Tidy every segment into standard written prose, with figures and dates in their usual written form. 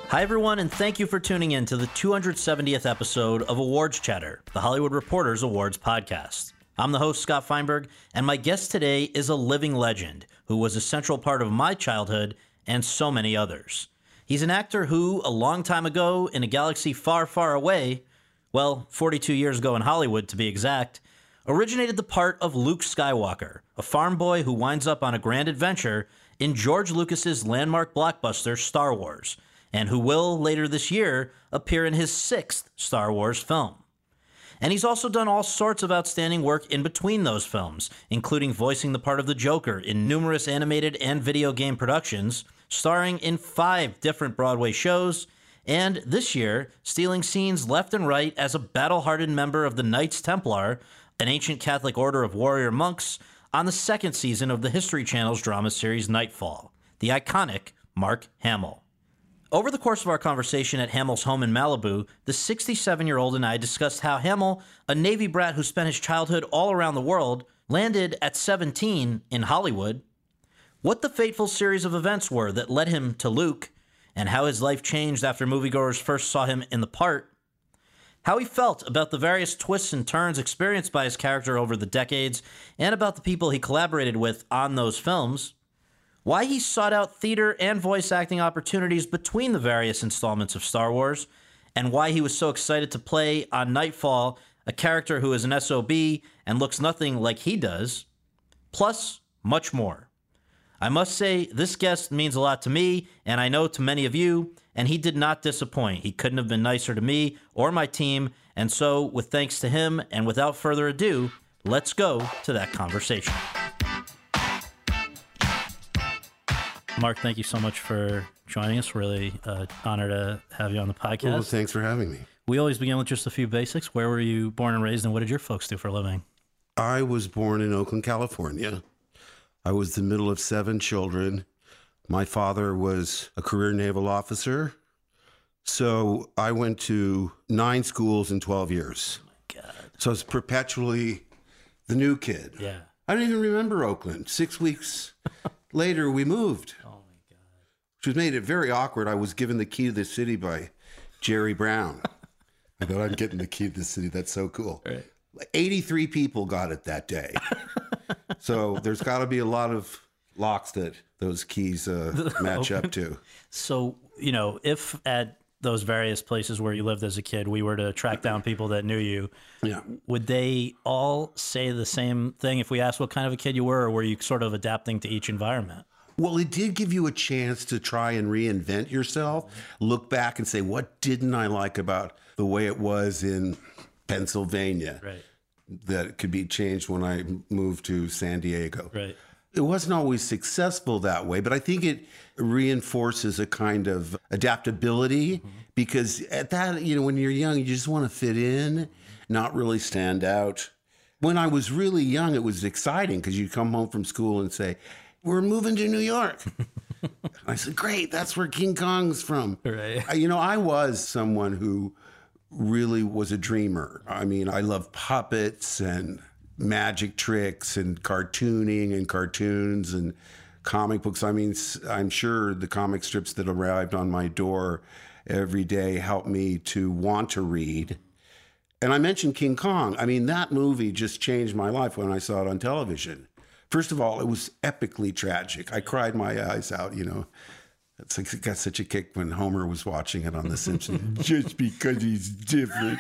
Hi, everyone, and thank you for tuning in to the 270th episode of Awards Chatter, the Hollywood Reporter's awards podcast. I'm the host, Scott Feinberg, and my guest today is a living legend who was a central part of my childhood and so many others. He's an actor who, a long time ago in a galaxy far, far away, well, 42 years ago in Hollywood to be exact, originated the part of Luke Skywalker, a farm boy who winds up on a grand adventure in George Lucas's landmark blockbuster Star Wars, and who will, later this year, appear in his 6th Star Wars film. And he's also done all sorts of outstanding work in between those films, including voicing the part of the Joker in numerous animated and video game productions, starring in 5 different Broadway shows, and this year, stealing scenes left and right as a battle-hardened member of the Knights Templar, an ancient Catholic order of warrior monks, on the 2nd season of the History Channel's drama series Nightfall, the iconic Mark Hamill. Over the course of our conversation at Hamill's home in Malibu, the 67-year-old and I discussed how Hamill, a Navy brat who spent his childhood all around the world, landed at 17 in Hollywood, what the fateful series of events were that led him to Luke, and how his life changed after moviegoers first saw him in the part, how he felt about the various twists and turns experienced by his character over the decades, and about the people he collaborated with on those films, why he sought out theater and voice acting opportunities between the various installments of Star Wars, and why he was so excited to play on Nightfall a character who is an SOB and looks nothing like he does, plus much more. I must say, this guest means a lot to me, and I know to many of you, and he did not disappoint. He couldn't have been nicer to me or my team, and so, with thanks to him, and without further ado, let's go to that conversation. Mark, thank you so much for joining us. Really honor to have you on the podcast. Well, thanks for having me. We always begin with just a few basics. Where were you born and raised, and what did your folks do for a living? I was born in Oakland, California. I was the middle of 7 children. My father was a career naval officer. So I went to 9 schools in 12 years. Oh my God. So I was perpetually the new kid. Yeah. I don't even remember Oakland. 6 weeks later, we moved. Oh my God. Which made it very awkward. I was given the key to the city by Jerry Brown. I thought, I'm getting the key to the city. That's so cool. Right. 83 people got it that day. So there's got to be a lot of locks that those keys match up to. So, if at those various places where you lived as a kid, we were to track down people that knew you, Yeah. would they all say the same thing if we asked what kind of a kid you were, or were you sort of adapting to each environment? Well, it did give you a chance to try and reinvent yourself, look back and say, what didn't I like about the way it was in Pennsylvania? Right. That could be changed when I moved to San Diego. Right. It wasn't always successful that way, but I think it reinforces a kind of adaptability because at that, when you're young, you just want to fit in, not really stand out. When I was really young, it was exciting because you'd come home from school and say, we're moving to New York. I said, great, that's where King Kong's from. Right. I was someone who really was a dreamer. I mean, I love puppets and magic tricks and cartooning and cartoons and comic books. I mean, I'm sure the comic strips that arrived on my door every day helped me to want to read. And I mentioned King Kong. I mean, that movie just changed my life when I saw it on television. First of all, it was epically tragic. I cried my eyes out, It's like it got such a kick when Homer was watching it on The Simpsons, just because he's different.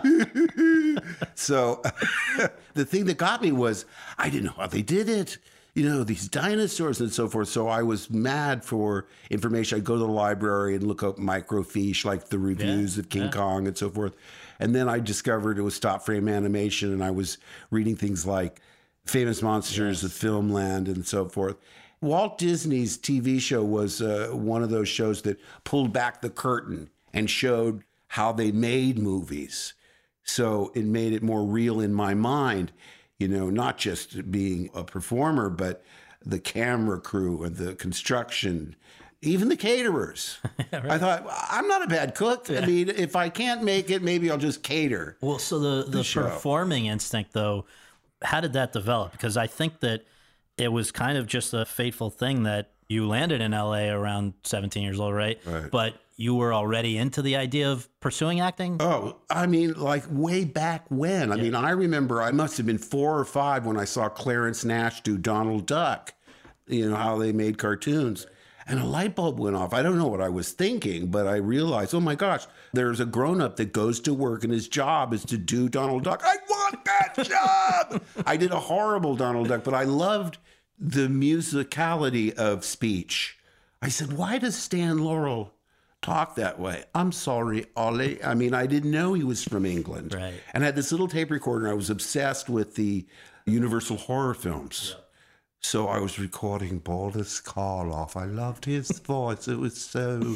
So the thing that got me was I didn't know how they did it. These dinosaurs and so forth. So I was mad for information. I'd go to the library and look up microfiche, like the reviews of King Kong and so forth. And then I discovered it was stop frame animation, and I was reading things like Famous Monsters of Filmland and so forth. Walt Disney's TV show was one of those shows that pulled back the curtain and showed how they made movies. So it made it more real in my mind, not just being a performer, but the camera crew and the construction, even the caterers. Right. I thought, I'm not a bad cook. Yeah. I mean, if I can't make it, maybe I'll just cater. Well, so the performing instinct, though, how did that develop? Because I think that it was kind of just a fateful thing that you landed in LA around 17 years old, right? Right. But you were already into the idea of pursuing acting? Oh, I mean, like way back when. I mean, I remember I must have been 4 or 5 when I saw Clarence Nash do Donald Duck, how they made cartoons. And a light bulb went off. I don't know what I was thinking, but I realized, oh my gosh, there's a grown-up that goes to work and his job is to do Donald Duck. I want that job! I did a horrible Donald Duck, but I loved the musicality of speech. I said, why does Stan Laurel talk that way? I'm sorry, Ollie. I mean, I didn't know he was from England. Right. And I had this little tape recorder. I was obsessed with the Universal horror films. Yeah. So I was recording Boris Karloff. I loved his voice. It was so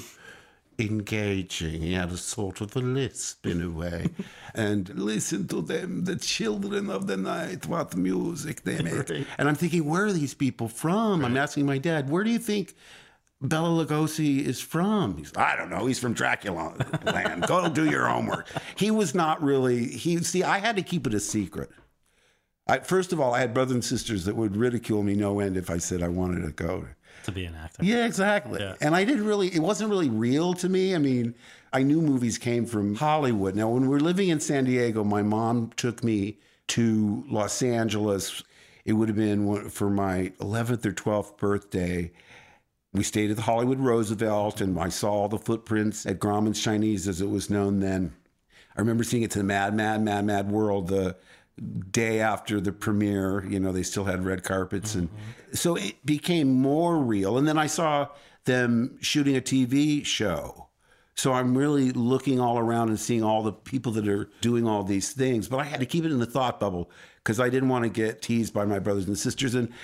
engaging. He had a sort of a lisp in a way. And listen to them, the children of the night, what music they make. Right. And I'm thinking, where are these people from? Right. I'm asking my dad, where do you think Bela Lugosi is from? He's, I don't know. He's from Dracula land. Go do your homework. He was not really, I had to keep it a secret. First of all, I had brothers and sisters that would ridicule me no end if I said I wanted to go to be an actor. Yeah, exactly. Yeah. And it wasn't really real to me. I mean, I knew movies came from Hollywood. Now, when we were living in San Diego, my mom took me to Los Angeles. It would have been for my 11th or 12th birthday. We stayed at the Hollywood Roosevelt, and I saw all the footprints at Grauman's Chinese, as it was known then. I remember seeing it to the Mad World, the day after the premiere. They still had red carpets. And so it became more real. And then I saw them shooting a TV show. So I'm really looking all around and seeing all the people that are doing all these things. But I had to keep it in the thought bubble because I didn't want to get teased by my brothers and sisters. And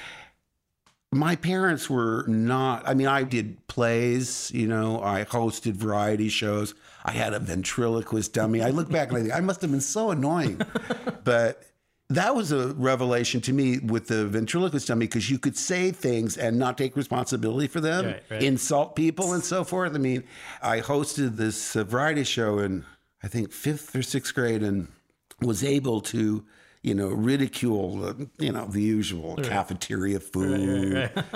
my parents were not, I mean, I did plays, I hosted variety shows. I had a ventriloquist dummy. I look back and I think I must have been so annoying. But that was a revelation to me with the ventriloquist dummy, because you could say things and not take responsibility for them, right. Insult people and so forth. I mean, I hosted this variety show in, I think, 5th or 6th grade, and was able to ridicule, the usual cafeteria food, right.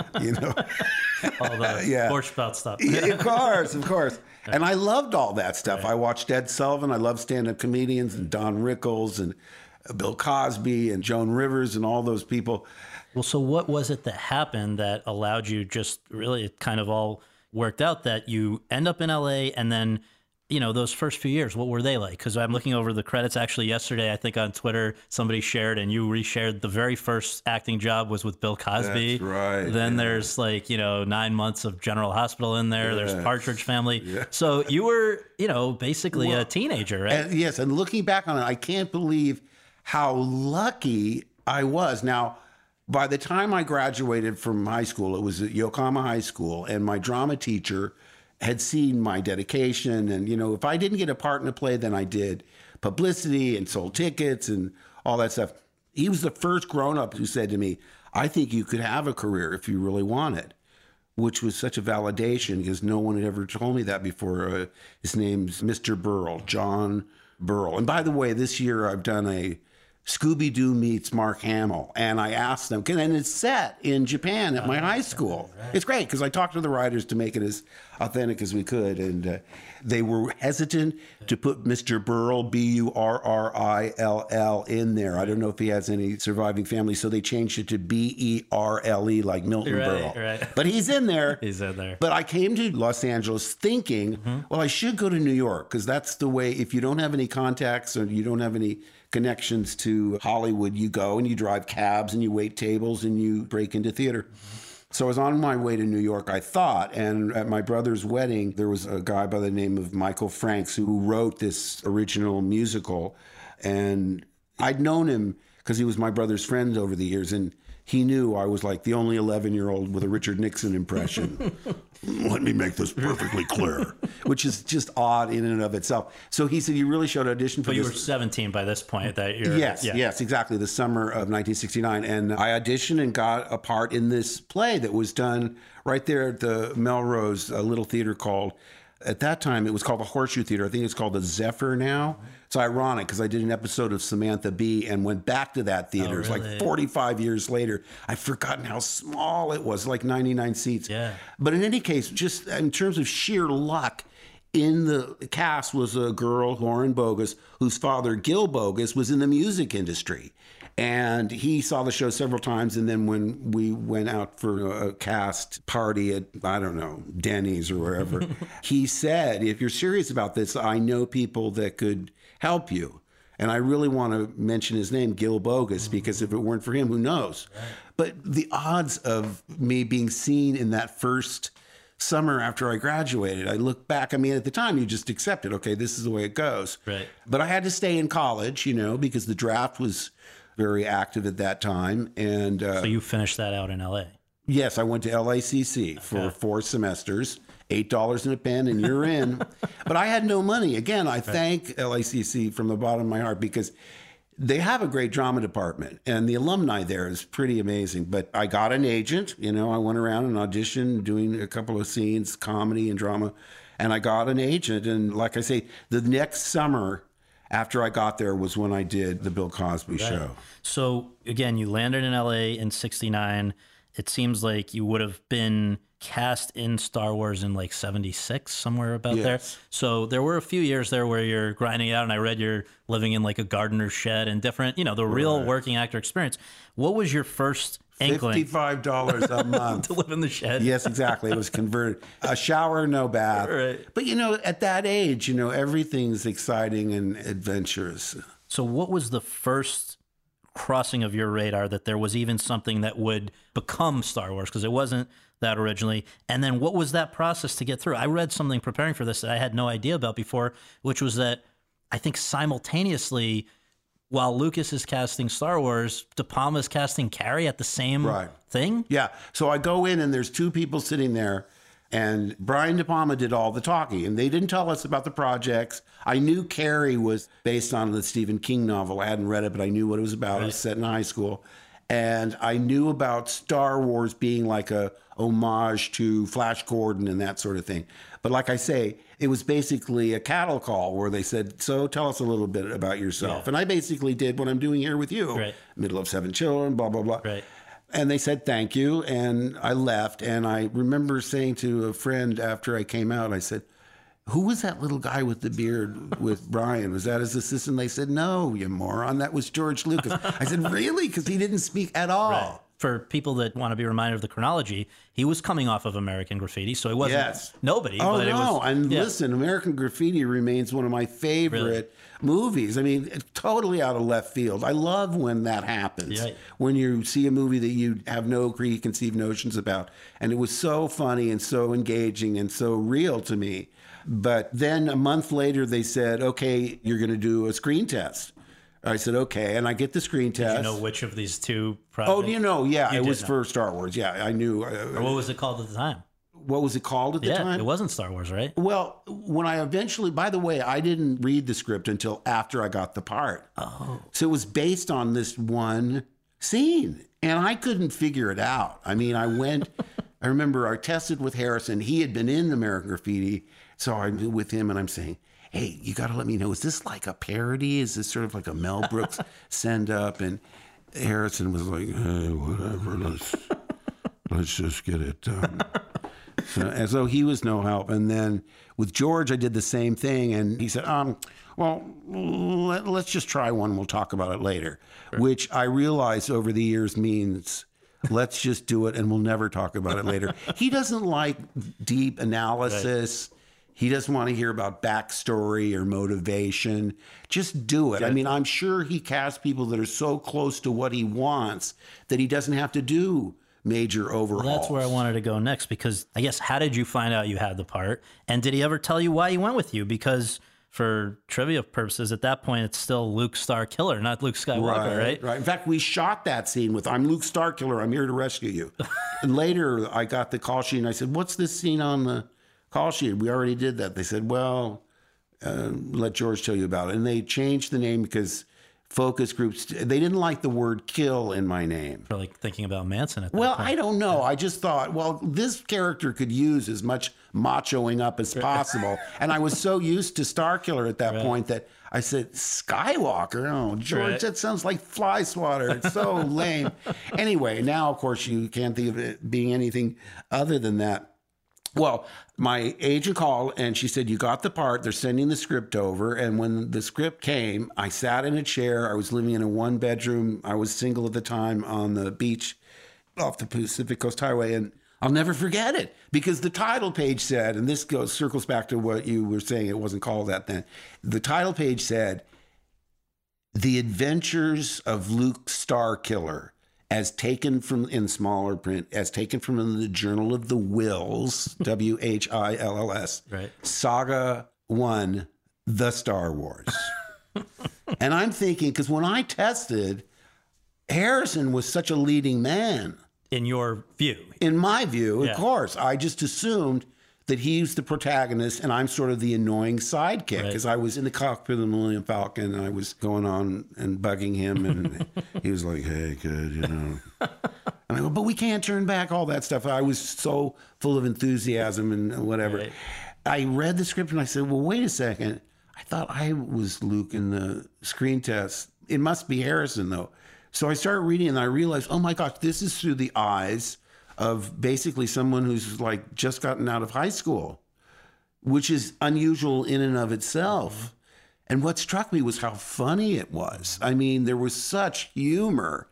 All the borscht stuff. Yeah, of course. And I loved all that stuff. Right. I watched Ed Sullivan. I loved stand-up comedians and Don Rickles and Bill Cosby and Joan Rivers and all those people. Well, so what was it that happened that allowed you, just really, it kind of all worked out that you end up in LA, and then those first few years, what were they like? Because I'm looking over the credits. Actually, yesterday, I think on Twitter, somebody shared, and you reshared, the very first acting job was with Bill Cosby. That's right. Then there's 9 months of General Hospital in there. Yes. There's Partridge Family. Yeah. So you were, basically a teenager, right? And, yes. And looking back on it, I can't believe how lucky I was. Now, by the time I graduated from high school, it was at Yokohama High School, and my drama teacher had seen my dedication. And, if I didn't get a part in a play, then I did publicity and sold tickets and all that stuff. He was the first grown-up who said to me, I think you could have a career if you really want it, which was such a validation because no one had ever told me that before. His name's Mr. Burrell, John Burrell. And by the way, this year I've done a Scooby-Doo meets Mark Hamill. And I asked them, and it's set in Japan at my high school. Right. It's great because I talked to the writers to make it as authentic as we could. And they were hesitant to put Mr. Burrell, Burrill, in there. I don't know if he has any surviving family. So they changed it to Berle, like Milton Berle. Right. But he's in there. He's in there. But I came to Los Angeles thinking, well, I should go to New York because that's the way, if you don't have any contacts or you don't have any connections to Hollywood, you go and you drive cabs and you wait tables and you break into theater. So I was on my way to New York, I thought, and at my brother's wedding, there was a guy by the name of Michael Franks who wrote this original musical. And I'd known him because he was my brother's friend over the years, and he knew I was like the only 11-year-old with a Richard Nixon impression. Let me make this perfectly clear, which is just odd in and of itself. So he said, you really should audition for this. But you were 17 by this point. Yes, exactly. The summer of 1969. And I auditioned and got a part in this play that was done right there at the Melrose, a little theater called, at that time, it was called the Horseshoe Theater. I think it's called the Zephyr now. It's ironic because I did an episode of Samantha Bee and went back to that theater. It's like 45 years later. I've forgotten how small it was, like 99 seats. Yeah. But in any case, just in terms of sheer luck, in the cast was a girl, Lauren Bogus, whose father, Gil Bogus, was in the music industry. And he saw the show several times. And then when we went out for a cast party at, I don't know, Denny's or wherever, he said, if you're serious about this, I know people that could help you. And I really want to mention his name, Gil Bogus, because if it weren't for him, who knows? Right. But the odds of me being seen in that first summer after I graduated, I look back, I mean, at the time, you just accept it. Okay, this is the way it goes. Right. But I had to stay in college, you know, because the draft was very active at that time. And so you finished that out in L.A.? Yes, I went to LACC for 4 semesters. $8 in a pen and you're in. But I had no money. Again, I thank LACC from the bottom of my heart because they have a great drama department and the alumni there is pretty amazing. But I got an agent, you know, I went around and auditioned doing a couple of scenes, comedy and drama, and I got an agent. And like I say, the next summer after I got there was when I did the Bill Cosby show. So again, you landed in LA in '69. It seems like you would have been cast in Star Wars in like 76, somewhere about there. So there were a few years there where you're grinding it out, and I read you're living in like a gardener's shed and different, you know, the real working actor experience. What was your first inkling? $55 a month. To live in the shed. Yes, exactly. It was converted. A shower, no bath. Right. But, you know, at that age, you know, everything's exciting and adventurous. So what was the first crossing of your radar that there was even something that would become Star Wars? Because it wasn't that originally. And then what was that process to get through? I read something preparing for this that I had no idea about before, which was that I think simultaneously, while Lucas is casting Star Wars, De Palma is casting Carrie at the same thing? Yeah. So I go in and there's 2 people sitting there, and Brian De Palma did all the talking, and they didn't tell us about the projects. I knew Carrie was based on the Stephen King novel. I hadn't read it, but I knew what it was about. It was set in high school. And I knew about Star Wars being like a homage to Flash Gordon and that sort of thing. But like I say, it was basically a cattle call where they said, so tell us a little bit about yourself. Yeah. And I basically did what I'm doing here with you. Middle of 7 children, blah, blah, blah. And they said, thank you. And I left. And I remember saying to a friend after I came out, I said, who was that little guy with the beard with Brian? Was that his assistant? They said, no, you moron. That was George Lucas. I said, really? Because he didn't speak at all. For people that want to be reminded of the chronology, he was coming off of American Graffiti, so it wasn't nobody. Oh, but no. It was, and listen, American Graffiti remains one of my favorite movies. I mean, it's totally out of left field. I love when that happens, when you see a movie that you have no preconceived notions about. And it was so funny and so engaging and so real to me. But then a month later, they said, okay, you're going to do a screen test. I said, okay. And I get the screen test. Did you know which of these 2 projects? Oh, you know, it was for Star Wars. Yeah, I knew. Or what was it called at the time? What was it called at the time? It wasn't Star Wars, right? Well, when I eventually, by the way, I didn't read the script until after I got the part. Oh. So it was based on this one scene. And I couldn't figure it out. I mean, I remember I tested with Harrison. He had been in American Graffiti. So I'm with him and I'm saying, hey, you got to let me know, is this like a parody? Is this sort of like a Mel Brooks send up? And Harrison was like, hey, whatever, let's just get it done. And so he was no help. And then with George, I did the same thing. And he said, well, let's just try one. We'll talk about it later, which I realized over the years means let's just do it and we'll never talk about it later. He doesn't like deep analysis. He doesn't want to hear about backstory or motivation. Just do it. I mean, I'm sure he casts people that are so close to what he wants that he doesn't have to do major overhauls. Well, that's where I wanted to go next, because I guess, how did you find out you had the part? And did he ever tell you why he went with you? Because for trivia purposes, at that point, it's still Luke Starkiller, not Luke Skywalker, right? Right. In fact, we shot that scene with, I'm Luke Starkiller, I'm here to rescue you. And later, I got the call sheet and I said, what's this scene on the call sheet? We already did that. They said, well, let George tell you about it. And they changed the name because focus groups, they didn't like the word kill in my name. Probably thinking about Manson at that point. I don't know. I just thought, well, this character could use as much machoing up as possible. And I was so used to Starkiller at that point that I said, Skywalker? Oh, George, that sounds like fly swatter. It's so lame. Anyway, now, of course, you can't think of it being anything other than that. Well, my agent called and she said, you got the part. They're sending the script over. And when the script came, I sat in a chair. I was living in a 1-bedroom. I was single at the time on the beach off the Pacific Coast Highway. And I'll never forget it because the title page said, and this circles back to what you were saying, it wasn't called that then. The title page said, The Adventures of Luke Starkiller, as taken from, in smaller print, as taken from the Journal of the Whills, WHILLS, right. Saga 1, The Star Wars. And I'm thinking, because when I tested, Harrison was such a leading man. In your view. In my view, Yeah. of course. I just assumed that he's the protagonist and I'm sort of the annoying sidekick because I was in the cockpit of the Millennium Falcon and I was going on and bugging him and he was like, hey, kid, you know. And I go, but we can't turn back, all that stuff. I was so full of enthusiasm and whatever. Right. I read the script and I said, well, wait a second. I thought I was Luke in the screen test. It must be Harrison, though. So I started reading and I realized, oh my gosh, this is through the eyes of basically someone who's like just gotten out of high school, which is unusual in and of itself. And what struck me was how funny it was. I mean, there was such humor.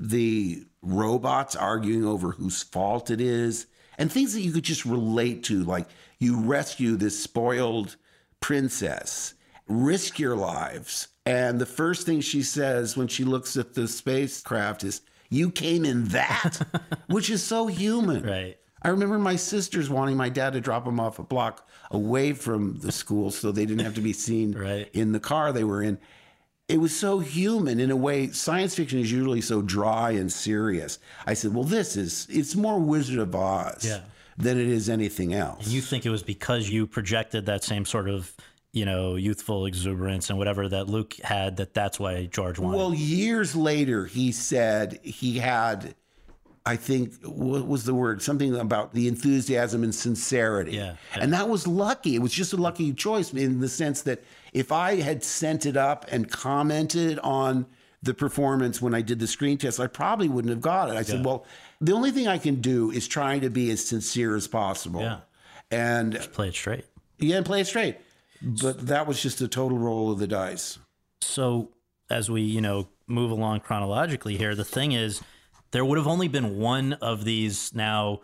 The robots arguing over whose fault it is and things that you could just relate to, like you rescue this spoiled princess, risk your lives. And the first thing she says when she looks at the spacecraft is, you came in that, which is so human. Right. I remember my sisters wanting my dad to drop them off a block away from the school so they didn't have to be seen Right. in the car they were in. It was so human in a way. Science fiction is usually so dry and serious. I said, well, it's more Wizard of Oz than it is anything else. And you think it was because you projected that same sort of, you know, youthful exuberance and whatever that Luke had, that's why George wanted. Well, years later, he said he had, I think, what was the word? Something about the enthusiasm and sincerity. Yeah. And that was lucky. It was just a lucky choice in the sense that if I had sent it up and commented on the performance when I did the screen test, I probably wouldn't have got it. I said, well, the only thing I can do is try to be as sincere as possible. Yeah. And Just play it straight. yeah, and play it straight. But that was just a total roll of the dice. So as we, you know, move along chronologically here, the thing is, there would have only been one of these now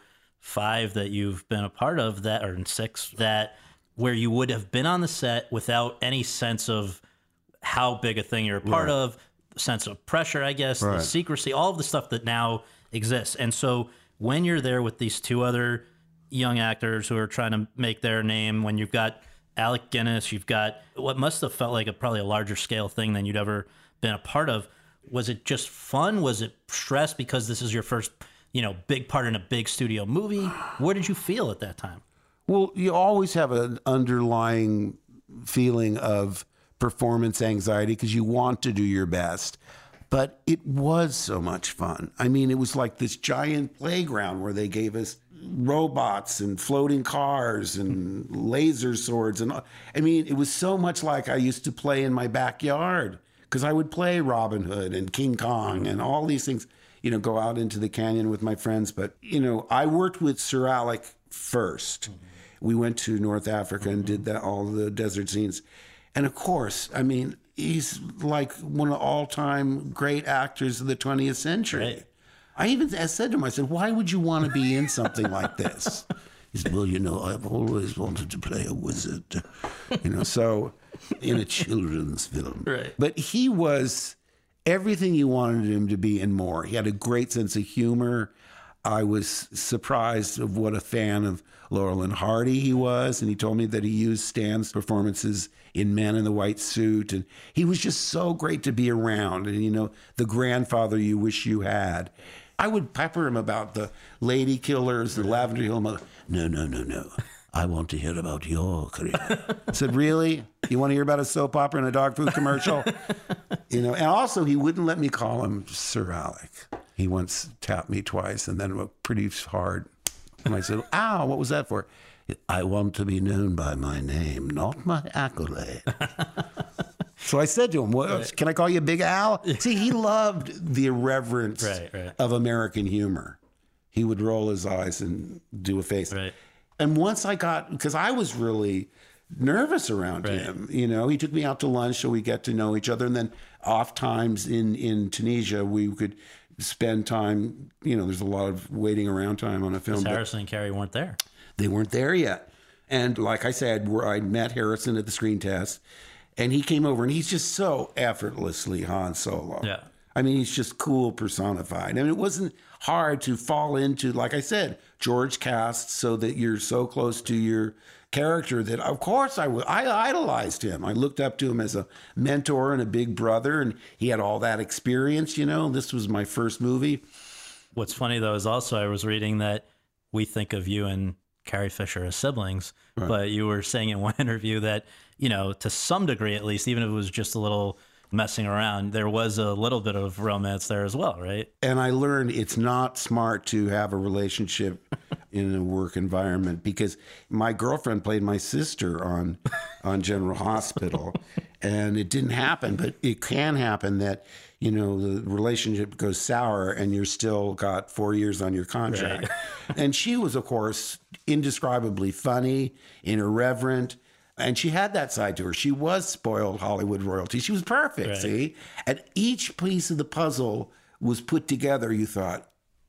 5 that you've been a part of that, or 6, that where you would have been on the set without any sense of how big a thing you're a part of, sense of pressure, I guess, the secrecy, all of the stuff that now exists. And so when you're there with these 2 other young actors who are trying to make their name, when you've got Alec Guinness, you've got what must have felt like probably a larger scale thing than you'd ever been a part of. Was it just fun? Was it stress because this is your first, you know, big part in a big studio movie? Where did you feel at that time? Well, you always have an underlying feeling of performance anxiety because you want to do your best. But it was so much fun. I mean, it was like this giant playground where they gave us robots and floating cars and laser swords. And I mean, it was so much like I used to play in my backyard because I would play Robin Hood and King Kong and all these things, you know, go out into the canyon with my friends. But, you know, I worked with Sir Alec first. We went to North Africa and did all the desert scenes. And of course, I mean, he's like one of the all-time great actors of the 20th century. Right. I even said to him, I said, why would you want to be in something like this? He said, well, you know, I've always wanted to play a wizard, you know, so in a children's film. Right. But he was everything you wanted him to be and more. He had a great sense of humor. I was surprised of what a fan of Laurel and Hardy he was. And he told me that he used Stan's performances in Man in the White Suit. And he was just so great to be around. And, you know, the grandfather you wish you had. I would pepper him about the lady killers, the Lavender Hill. No. I want to hear about your career. I said, really? You want to hear about a soap opera and a dog food commercial? You know, and also he wouldn't let me call him Sir Alec. He once tapped me twice and then pretty hard. And I said, ow, what was that for? I want to be known by my name, not my accolade. So I said to him, can I call you Big Al? See, he loved the irreverence of American humor. He would roll his eyes and do a face. Right. And once I got, because I was really nervous around him, you know, he took me out to lunch so we get to know each other. And then off times in Tunisia, we could spend time, you know, there's a lot of waiting around time on a film. Harrison and Carey weren't there. They weren't there yet. And like I said, I met Harrison at the screen test, and he came over, and he's just so effortlessly Han Solo. Yeah. I mean, he's just cool personified. I mean, it wasn't hard to fall into, like I said, George cast so that you're so close to your character that, of course, I idolized him. I looked up to him as a mentor and a big brother, and he had all that experience, you know. This was my first movie. What's funny, though, is also I was reading that we think of you and Carrie Fisher as siblings, right. But you were saying in one interview that, you know, to some degree at least, even if it was just a little messing around, there was a little bit of romance there as well, right? And I learned it's not smart to have a relationship in a work environment, because my girlfriend played my sister on General Hospital, and it didn't happen, but it can happen that, you know, the relationship goes sour and you're still got 4 years on your contract. Right. And she was, of course, indescribably funny, irreverent, and she had that side to her. She was spoiled Hollywood royalty. She was perfect, right. See? And each piece of the puzzle was put together. You thought,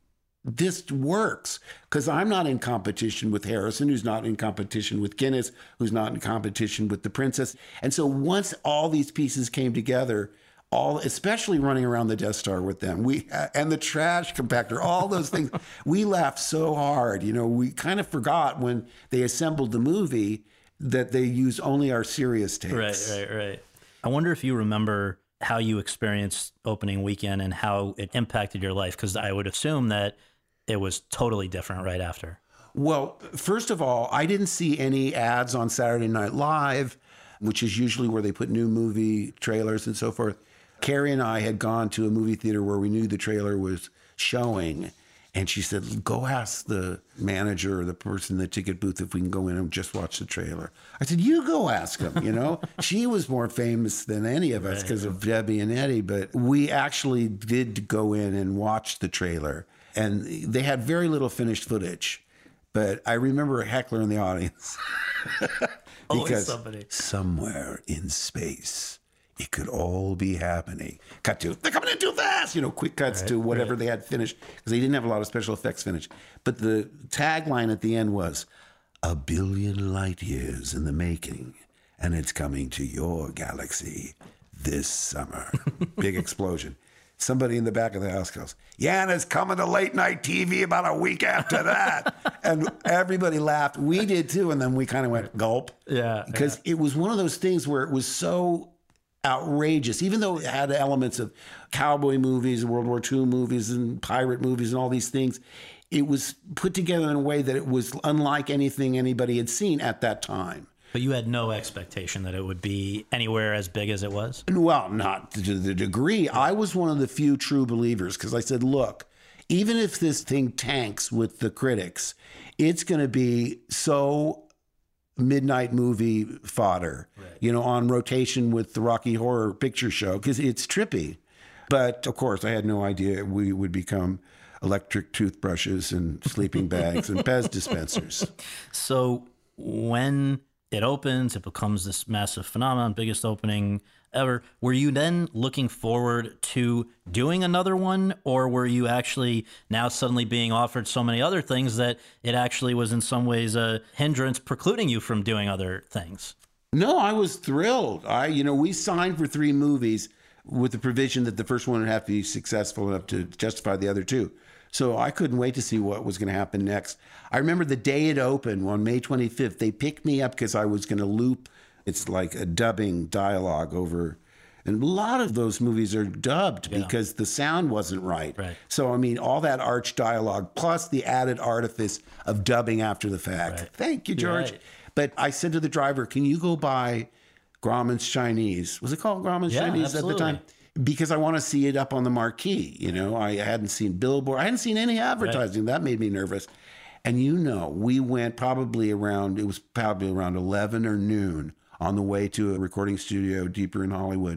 this works, because I'm not in competition with Harrison, who's not in competition with Guinness, who's not in competition with the princess. And so once all these pieces came together, especially running around the Death Star with them, and the trash compactor, all those things, we laughed so hard. You know, we kind of forgot when they assembled the movie that they use only our serious takes. Right. I wonder if you remember how you experienced opening weekend and how it impacted your life, because I would assume that it was totally different right after. Well, first of all, I didn't see any ads on Saturday Night Live, which is usually where they put new movie trailers and so forth. Carrie and I had gone to a movie theater where we knew the trailer was showing, and she said, go ask the manager or the person in the ticket booth if we can go in and just watch the trailer. I said, you go ask them, you know. She was more famous than any of us because of Debbie and Eddie, but we actually did go in and watch the trailer. And they had very little finished footage. But I remember a heckler in the audience. Because somewhere in space, it could all be happening. Cut to, they're coming in too fast. You know, quick cuts to whatever they had finished, because they didn't have a lot of special effects finished. But the tagline at the end was, 1 billion light years in the making, and it's coming to your galaxy this summer. Big explosion. Somebody in the back of the house goes, yeah, and it's coming to late night TV about a week after that. And everybody laughed. We did too. And then we kind of went gulp. Yeah. Because it was one of those things where it was so outrageous, even though it had elements of cowboy movies, World War II movies, and pirate movies, and all these things. It was put together in a way that it was unlike anything anybody had seen at that time. But you had no expectation that it would be anywhere as big as it was? Well, not to the degree. I was one of the few true believers, because I said, look, even if this thing tanks with the critics, it's going to be so midnight movie fodder, you know, on rotation with the Rocky Horror Picture Show, because it's trippy. But, of course, I had no idea we would become electric toothbrushes and sleeping bags and Pez dispensers. So when it opens, it becomes this massive phenomenon, biggest opening ever. Were you then looking forward to doing another one, or were you actually now suddenly being offered so many other things that it actually was in some ways a hindrance precluding you from doing other things? No, I was thrilled. We signed for 3 movies with the provision that the first one would have to be successful enough to justify the other 2. So I couldn't wait to see what was going to happen next. I remember the day it opened on May 25th, they picked me up because I was going to loop. It's like a dubbing dialogue over. And a lot of those movies are dubbed because the sound wasn't right. So, I mean, all that arch dialogue plus the added artifice of dubbing after the fact. Thank you, George. But I said to the driver, can you go by Grauman's Chinese? Was it called Grauman's Chinese at the time? Because I want to see it up on the marquee. You know, I hadn't seen billboard. I hadn't seen any advertising. That made me nervous. And we went probably around 11 or noon on the way to a recording studio deeper in Hollywood.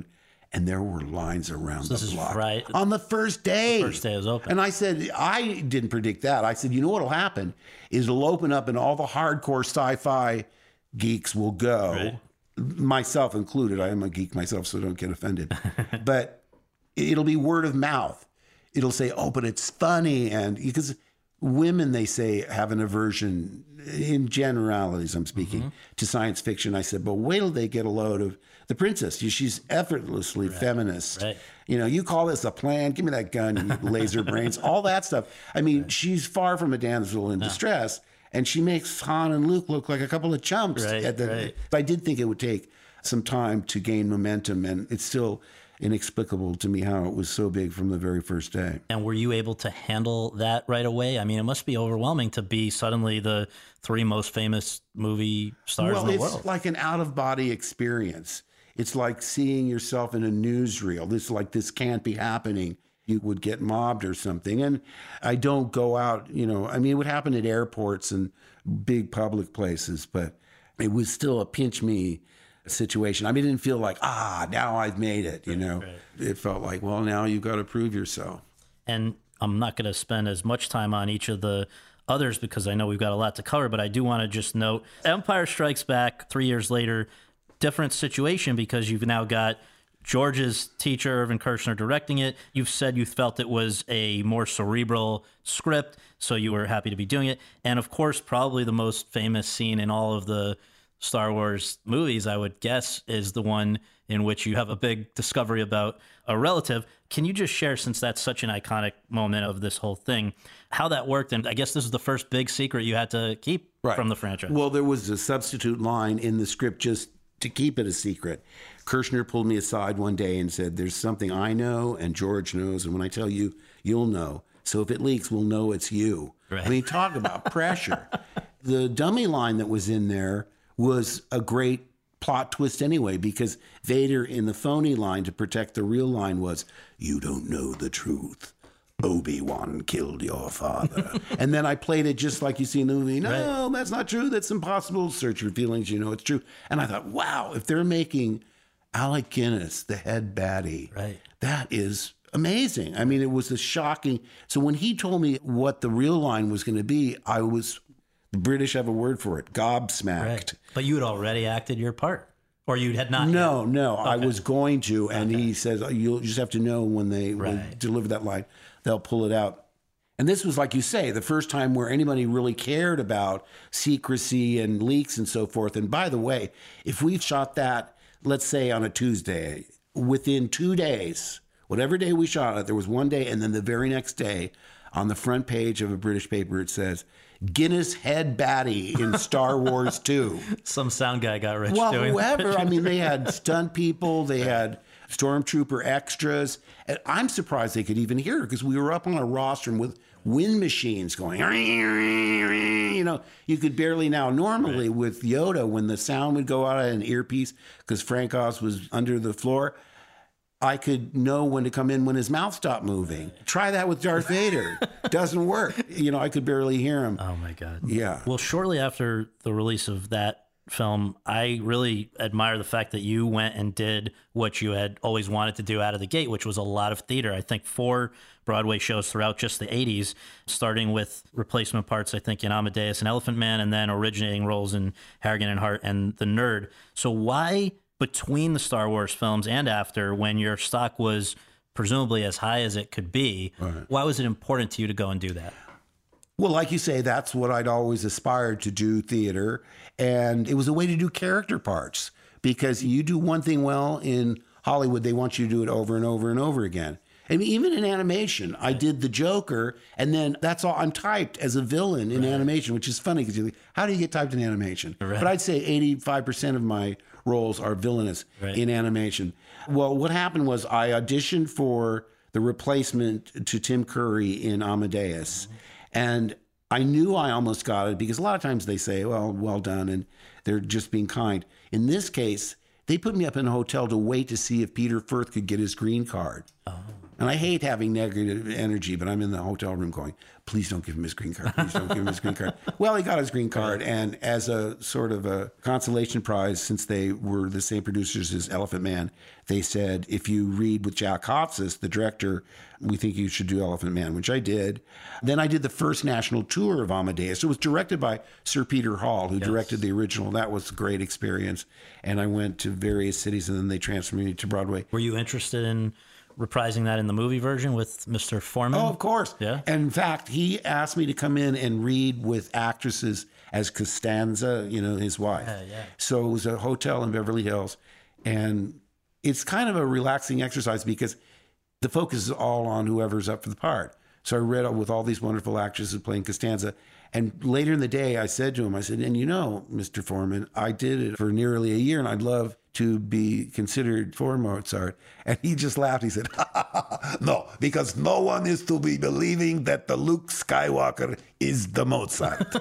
And there were lines around the block. Right on the first day. The first day it was open. And I said, I didn't predict that. I said, you know what will happen is it'll open up and all the hardcore sci-fi geeks will go, right. myself included. I am a geek myself, so don't get offended. But it'll be word of mouth. It'll say, oh, but it's funny. And because women, they say, have an aversion, in generalities I'm speaking, to science fiction. I said, but wait till they get a load of the princess. She's effortlessly feminist. Right. You know, you call this a plan, give me that gun, you laser brains, all that stuff. I mean, she's far from a damsel in distress, and she makes Han and Luke look like a couple of chumps. But I did think it would take some time to gain momentum, and it's still inexplicable to me how it was so big from the very first day. And were you able to handle that right away? I mean, it must be overwhelming to be suddenly the 3 most famous movie stars in the world. Well, it's like an out-of-body experience. It's like seeing yourself in a newsreel. This can't be happening. You would get mobbed or something. And I don't go out, you know, I mean, it would happen at airports and big public places, but it was still a pinch me situation. I mean, it didn't feel like, now I've made it, you know. Right. It felt like, well, now you've got to prove yourself. And I'm not going to spend as much time on each of the others because I know we've got a lot to cover, but I do want to just note Empire Strikes Back 3 years later, different situation because you've now got George's teacher, Irvin Kershner, directing it. You've said you felt it was a more cerebral script, so you were happy to be doing it. And of course, probably the most famous scene in all of the Star Wars movies, I would guess, is the one in which you have a big discovery about a relative. Can you just share, since that's such an iconic moment of this whole thing, how that worked? And I guess this is the first big secret you had to keep from the franchise. Well, there was a substitute line in the script just to keep it a secret. Kershner pulled me aside one day and said, there's something I know and George knows, and when I tell you, you'll know. So if it leaks, we'll know it's you. Right. I mean, talk about pressure. The dummy line that was in there was a great plot twist anyway, because Vader in the phony line to protect the real line was, you don't know the truth. Obi-Wan killed your father. And then I played it just like you see in the movie. No, that's not true. That's impossible. Search your feelings. You know it's true. And I thought, wow, if they're making Alec Guinness the head baddie, that is amazing. I mean, it was a shocking. So when he told me what the real line was going to be, I was, the British have a word for it, gobsmacked. Right. But you had already acted your part. Or you had not? No, yet? Okay. I was going to. And he says, you'll just have to know when they deliver that line, they'll pull it out. And this was, like you say, the first time where anybody really cared about secrecy and leaks and so forth. And by the way, if we shot that, let's say on a Tuesday, within 2 days, whatever day we shot it, there was one day, and then the very next day, on the front page of a British paper, it says, Guinness head baddie in Star Wars 2. Some sound guy got rich well, doing whoever. I mean, they had stunt people. They had stormtrooper extras. And I'm surprised they could even hear it because we were up on a rostrum with wind machines going, you know, you could barely now. Normally with Yoda, when the sound would go out of an earpiece because Frank Oz was under the floor, I could know when to come in when his mouth stopped moving. Try that with Darth Vader. Doesn't work. You know, I could barely hear him. Oh, my God. Yeah. Well, shortly after the release of that film, I really admire the fact that you went and did what you had always wanted to do out of the gate, which was a lot of theater. I think 4 Broadway shows throughout just the 80s, starting with replacement parts, I think, in Amadeus and Elephant Man, and then originating roles in Harrigan and Hart and The Nerd. So why, between the Star Wars films and after, when your stock was presumably as high as it could be, why was it important to you to go and do that? Well, like you say, that's what I'd always aspired to do, theater. And it was a way to do character parts, because you do one thing well in Hollywood, they want you to do it over and over and over again. I mean, even in animation, I did the Joker, and then that's all. I'm typed as a villain in animation, which is funny because you're like, how do you get typed in animation? But I'd say 85% of my roles are villainous in animation. Well, what happened was I auditioned for the replacement to Tim Curry in Amadeus. And I knew I almost got it because a lot of times they say, well done, and they're just being kind. In this case, they put me up in a hotel to wait to see if Peter Firth could get his green card. And I hate having negative energy, but I'm in the hotel room going, please don't give him his green card. Please don't give him his green card. Well, he got his green card. And as a sort of a consolation prize, since they were the same producers as Elephant Man, they said, if you read with Jack Hotsis, the director, we think you should do Elephant Man, which I did. Then I did the first national tour of Amadeus. It was directed by Sir Peter Hall, who directed the original. That was a great experience. And I went to various cities, and then they transferred me to Broadway. Were you interested in reprising that in the movie version with Mr. Foreman? Oh, of course. Yeah. And in fact, he asked me to come in and read with actresses as Costanza, his wife. Yeah. So it was a hotel in Beverly Hills. And it's kind of a relaxing exercise because the focus is all on whoever's up for the part. So I read with all these wonderful actresses playing Costanza. And later in the day, I said to him, and Mr. Foreman, I did it for nearly a year, and I'd love to be considered for Mozart. And he just laughed. He said, no, because no one is to be believing that the Luke Skywalker is the Mozart.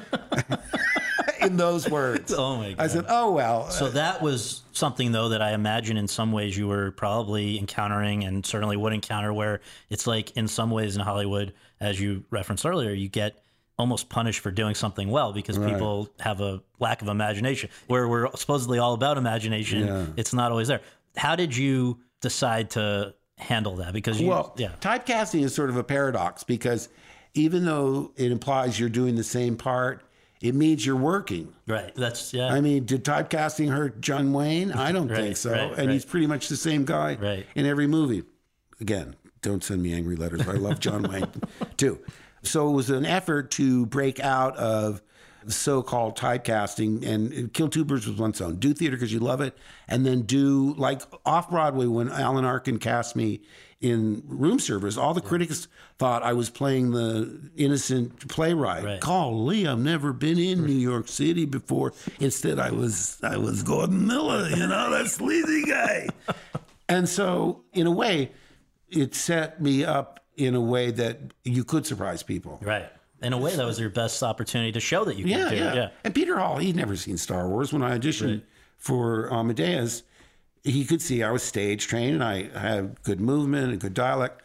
In those words. Oh, my God. I said, oh, well. So that was something, though, that I imagine in some ways you were probably encountering and certainly would encounter, where it's like in some ways in Hollywood, as you referenced earlier, you get almost punished for doing something well because people have a lack of imagination. Where we're supposedly all about imagination, it's not always there. How did you decide to handle that? Because typecasting is sort of a paradox because even though it implies you're doing the same part, it means you're working. Right. I mean, did typecasting hurt John Wayne? I don't think so. He's pretty much the same guy in every movie. Again, don't send me angry letters, but I love John Wayne too. So it was an effort to break out of so-called typecasting, and kill two birds with one stone. Do theater because you love it, and then do, like off-Broadway, when Alan Arkin cast me in Room Service, all the critics thought I was playing the innocent playwright. Golly, I've never been in New York City before. Instead, I was Gordon Miller, that sleazy guy. And so, in a way, it set me up in a way that you could surprise people. Right. In a way, that was your best opportunity to show that you could do it. Yeah. And Peter Hall, he'd never seen Star Wars. When I auditioned for Amadeus, he could see I was stage trained and I had good movement and good dialect.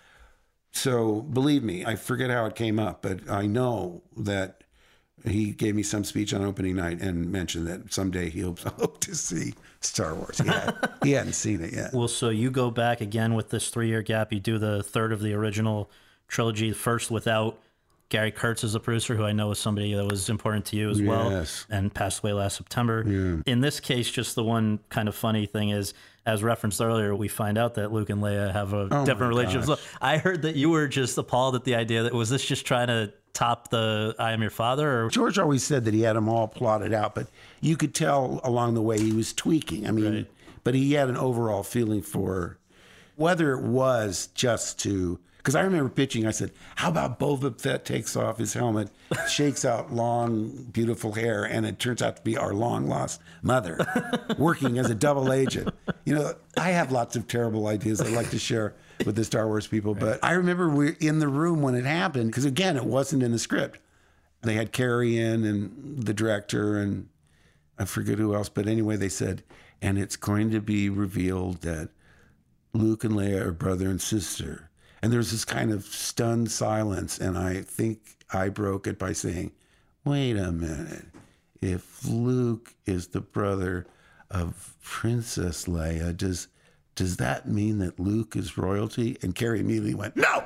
So believe me, I forget how it came up, but I know that he gave me some speech on opening night and mentioned that someday he hopes to see Star Wars. He hadn't seen it yet. Well, so you go back again with this 3-year gap. You do the third of the original trilogy, first without Gary Kurtz as a producer, who I know is somebody that was important to you as well, and passed away last September. Yeah. In this case, just the one kind of funny thing is, as referenced earlier, we find out that Luke and Leia have a different relationship. So I heard that you were just appalled at the idea that, was this just trying to top the I Am Your Father? Or? George always said that he had them all plotted out, but you could tell along the way he was tweaking. I mean, but he had an overall feeling for whether it was just to... Because I remember pitching, I said, how about Boba Fett takes off his helmet, shakes out long, beautiful hair, and it turns out to be our long-lost mother working as a double agent. I have lots of terrible ideas I'd like to share with the Star Wars people, but I remember we were in the room when it happened, because, again, it wasn't in the script. They had Carrie in and the director, and I forget who else, but anyway, they said, and it's going to be revealed that Luke and Leia are brother and sister. And there's this kind of stunned silence, and I think I broke it by saying, wait a minute. If Luke is the brother of Princess Leia, does that mean that Luke is royalty? And Carrie immediately went, no!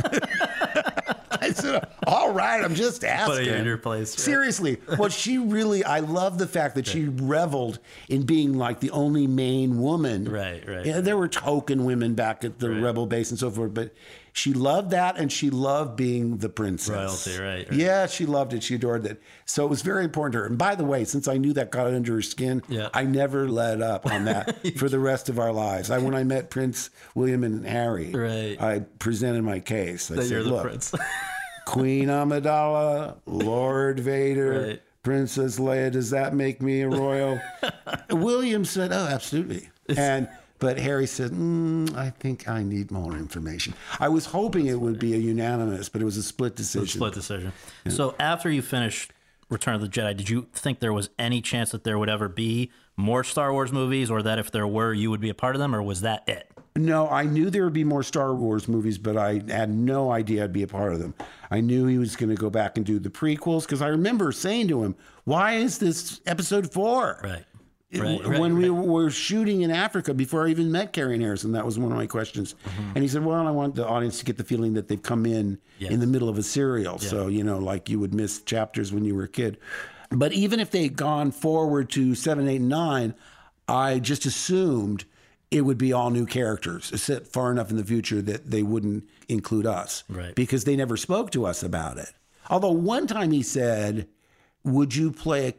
I said, all right, I'm just asking. Put it in your place. Seriously. Well, I love the fact that she reveled in being like the only main woman. Right. There were token women back at the Rebel base and so forth, but she loved that, and she loved being the princess. Royalty, right. Yeah, she loved it. She adored it. So it was very important to her. And by the way, since I knew that got under her skin, I never let up on that for the rest of our lives. When I met Prince William and Harry, I presented my case. I said, look, Prince. Queen Amidala, Lord Vader, Princess Leia, does that make me a royal? William said, oh, absolutely. But Harry said, I think I need more information. I was hoping it would be a unanimous, but it was a split decision. Yeah. So after you finished Return of the Jedi, did you think there was any chance that there would ever be more Star Wars movies, or that if there were, you would be a part of them, or was that it? No, I knew there would be more Star Wars movies, but I had no idea I'd be a part of them. I knew he was going to go back and do the prequels because I remember saying to him, why is this episode 4? Right. When we were shooting in Africa, before I even met Carrie Ann Harrison, that was one of my questions. And he said, well, I want the audience to get the feeling that they've come in the middle of a serial. So, like you would miss chapters when you were a kid. But even if they'd gone forward to 7, 8, and 9, I just assumed it would be all new characters, set far enough in the future that they wouldn't include us. Right. Because they never spoke to us about it. Although one time he said, would you play,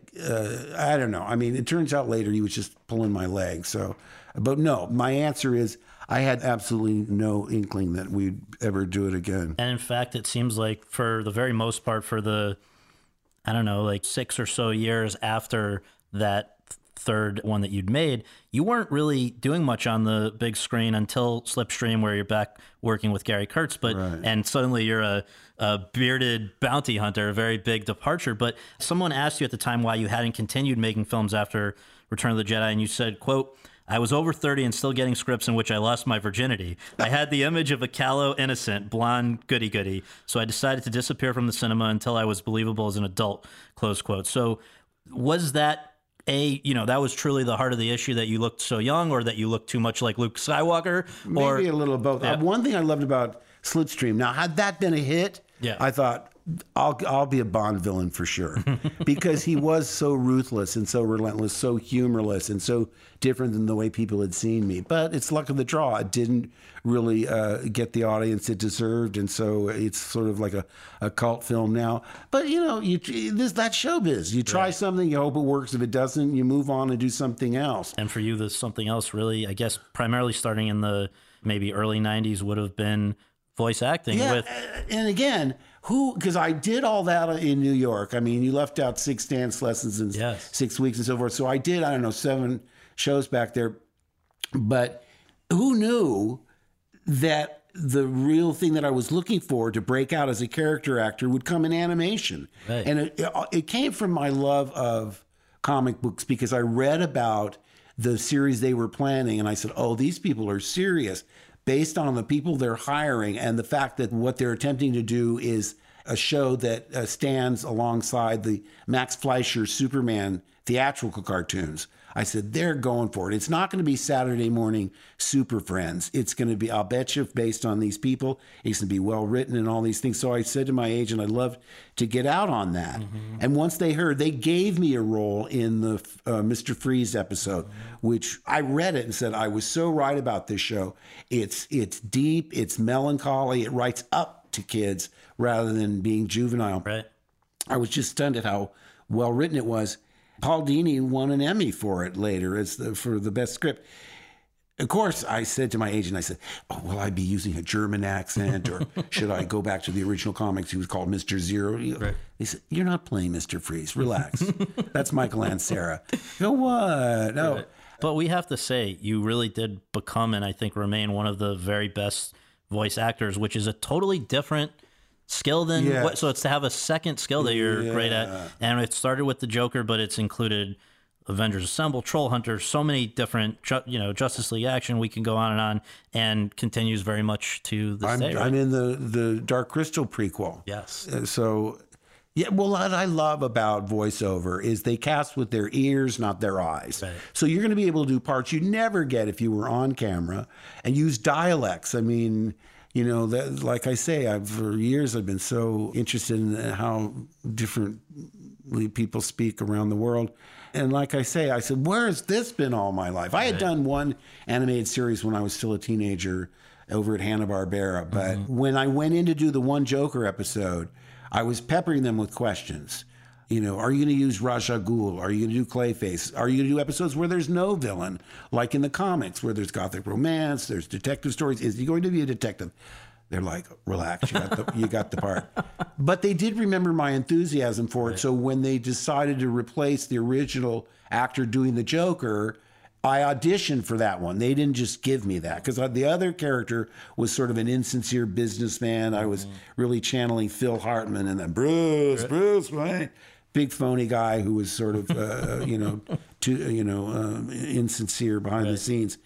I don't know. I mean, it turns out later he was just pulling my leg. So, but no, my answer is I had absolutely no inkling that we'd ever do it again. And in fact, it seems like for the very most part, for the, I don't know, like 6 or so years after that third one that you'd made, you weren't really doing much on the big screen until Slipstream, where you're back working with Gary Kurtz, but and suddenly you're a bearded bounty hunter, a very big departure. But someone asked you at the time why you hadn't continued making films after Return of the Jedi, and you said, quote, I was over 30 and still getting scripts in which I lost my virginity. I had the image of a callow, innocent, blonde goody-goody, so I decided to disappear from the cinema until I was believable as an adult, close quote. So was that that was truly the heart of the issue, that you looked so young, or that you looked too much like Luke Skywalker? Maybe a little of both. One thing I loved about Slipstream, now had that been a hit, I thought, I'll be a Bond villain for sure, because he was so ruthless and so relentless, so humorless, and so different than the way people had seen me. But it's luck of the draw. It didn't really get the audience it deserved, and so it's sort of like a cult film now. But that's showbiz. You try something, you hope it works. If it doesn't, you move on and do something else. And for you, the something else really, I guess, primarily starting in the maybe early 90s would have been voice acting. And again, because I did all that in New York. I mean, you left out 6 dance lessons in 6 weeks and so forth. So I did, 7 shows back there. But who knew that the real thing that I was looking for to break out as a character actor would come in animation? Right. And it came from my love of comic books, because I read about the series they were planning, and I said, oh, these people are serious, based on the people they're hiring and the fact that what they're attempting to do is a show that stands alongside the Max Fleischer Superman theatrical cartoons. I said, they're going for it. It's not going to be Saturday morning Super Friends. It's going to be, I'll bet you, based on these people. It's going to be well written and all these things. So I said to my agent, I'd love to get out on that. Mm-hmm. And once they heard, they gave me a role in the Mr. Freeze episode, which I read it and said, I was so right about this show. It's deep, it's melancholy, it writes up to kids rather than being juvenile. Right. I was just stunned at how well written it was. Paul Dini won an Emmy for it later for the best script. Of course, I said to my agent, I said, oh, will I be using a German accent, or should I go back to the original comics? He was called Mr. Zero. Right. He said, you're not playing Mr. Freeze. Relax. That's Michael Ansara. Go what? No. Right. But we have to say, you really did become, and I think remain, one of the very best voice actors, which is a totally different skill than so it's to have a second skill that you're great at. And it started with the Joker, but it's included Avengers Assemble, Troll Hunter, so many different, Justice League Action. We can go on, and continues very much to this day. Right? I'm in the Dark Crystal prequel. Yes. Well, what I love about voiceover is they cast with their ears, not their eyes. Right. So you're going to be able to do parts you'd never get if you were on camera, and use dialects. I mean, like I say, for years I've been so interested in how differently people speak around the world. And like I say, I said, where has this been all my life? I had done one animated series when I was still a teenager over at Hanna-Barbera. But when I went in to do the one Joker episode, I was peppering them with questions. Are you going to use Ra's al Ghul? Are you going to do Clayface? Are you going to do episodes where there's no villain, like in the comics, where there's gothic romance, there's detective stories? Is he going to be a detective? They're like, relax, you got the part. But they did remember my enthusiasm for it. So when they decided to replace the original actor doing the Joker, I auditioned for that one. They didn't just give me that, because the other character was sort of an insincere businessman. I was really channeling Phil Hartman, and then Bruce, right? Big phony guy who was sort of, insincere behind the scenes.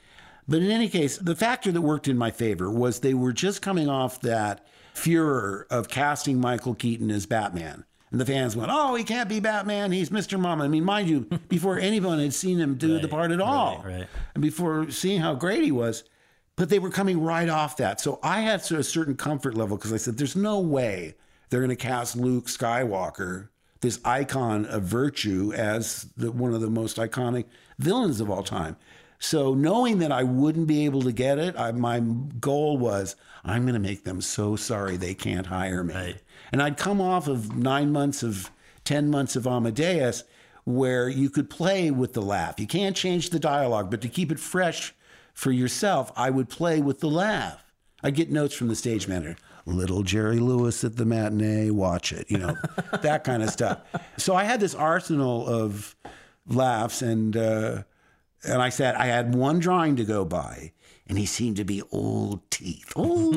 But in any case, the factor that worked in my favor was they were just coming off that furor of casting Michael Keaton as Batman. And the fans went, oh, he can't be Batman. He's Mr. Mama. I mean, mind you, before anyone had seen him do the part at all. Right. And before seeing how great he was. But they were coming right off that. So I had a certain comfort level because I said, there's no way they're going to cast Luke Skywalker, this icon of virtue, as one of the most iconic villains of all time. So knowing that I wouldn't be able to get it, my goal was, I'm going to make them so sorry they can't hire me. Right. And I'd come off of 10 months of Amadeus, where you could play with the laugh. You can't change the dialogue, but to keep it fresh for yourself, I would play with the laugh. I'd get notes from the stage manager. Little Jerry Lewis at the matinee, watch it, that kind of stuff. So I had this arsenal of laughs, and I said I had one drawing to go by, and he seemed to be old teeth.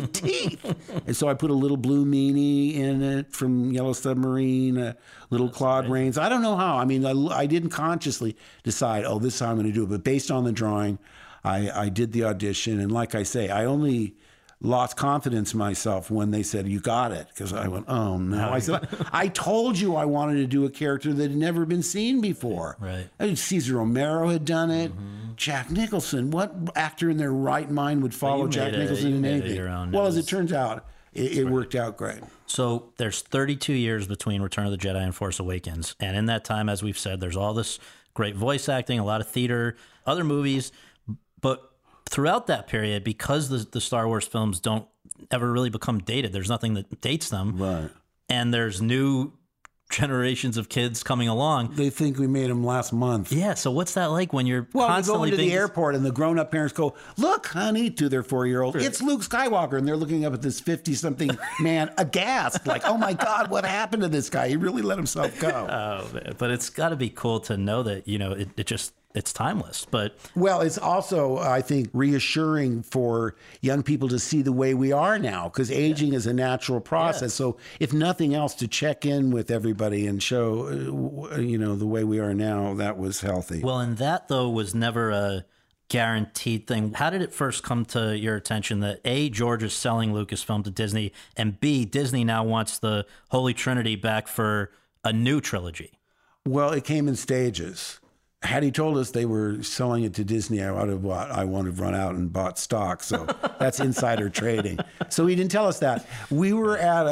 And so I put a little Blue Meanie in it from Yellow Submarine, a little Claude Rains. I don't know how. I mean, I didn't consciously decide, this is how I'm going to do it. But based on the drawing, I did the audition. And like I say, I only lost confidence in myself when they said, you got it. Because I went, oh, no. I said, I told you I wanted to do a character that had never been seen before. Right. I mean, Cesar Romero had done it. Mm-hmm. Jack Nicholson. What actor in their right mind would follow Jack Nicholson in anything? Well, as it turns out, it worked out great. So there's 32 years between Return of the Jedi and Force Awakens. And in that time, as we've said, there's all this great voice acting, a lot of theater, other movies. But throughout that period, because the Star Wars films don't ever really become dated, there's nothing that dates them. Right. And there's new generations of kids coming along. They think we made them last month. Yeah, so what's that like when you're you constantly go into the airport and the grown-up parents go, look, honey, to their 4-year-old, it's Luke Skywalker. And they're looking up at this 50-something man aghast, like, oh my God, what happened to this guy? He really let himself go. Oh, man. But it's got to be cool to know that, it's timeless. But well, it's also, I think, reassuring for young people to see the way we are now, because aging is a natural process. Yeah. So if nothing else, to check in with everybody and show, the way we are now, that was healthy. Well, and that, though, was never a guaranteed thing. How did it first come to your attention that A, George is selling Lucasfilm to Disney, and B, Disney now wants the Holy Trinity back for a new trilogy? Well, it came in stages. Had he told us they were selling it to Disney, I would have run out and bought stock. So that's insider trading. So he didn't tell us that. We were at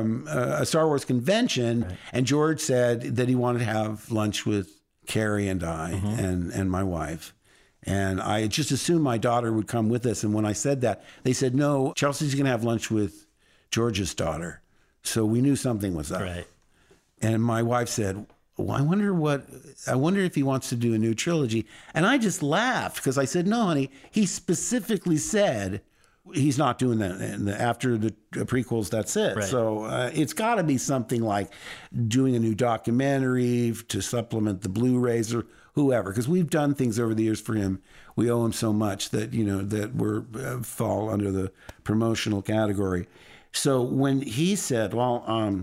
a Star Wars convention, right, and George said that he wanted to have lunch with Carrie and I, mm-hmm, and my wife. And I just assumed my daughter would come with us. And when I said that, they said, no, Chelsea's going to have lunch with George's daughter. So we knew something was up. Right. And my wife said, well, I wonder if he wants to do a new trilogy. And I just laughed because I said, no, honey, he specifically said he's not doing that. And after the prequels, that's it. Right. So it's got to be something like doing a new documentary to supplement the Blu-rays or whoever, because we've done things over the years for him. We owe him so much that, that we're fall under the promotional category. So when he said, well,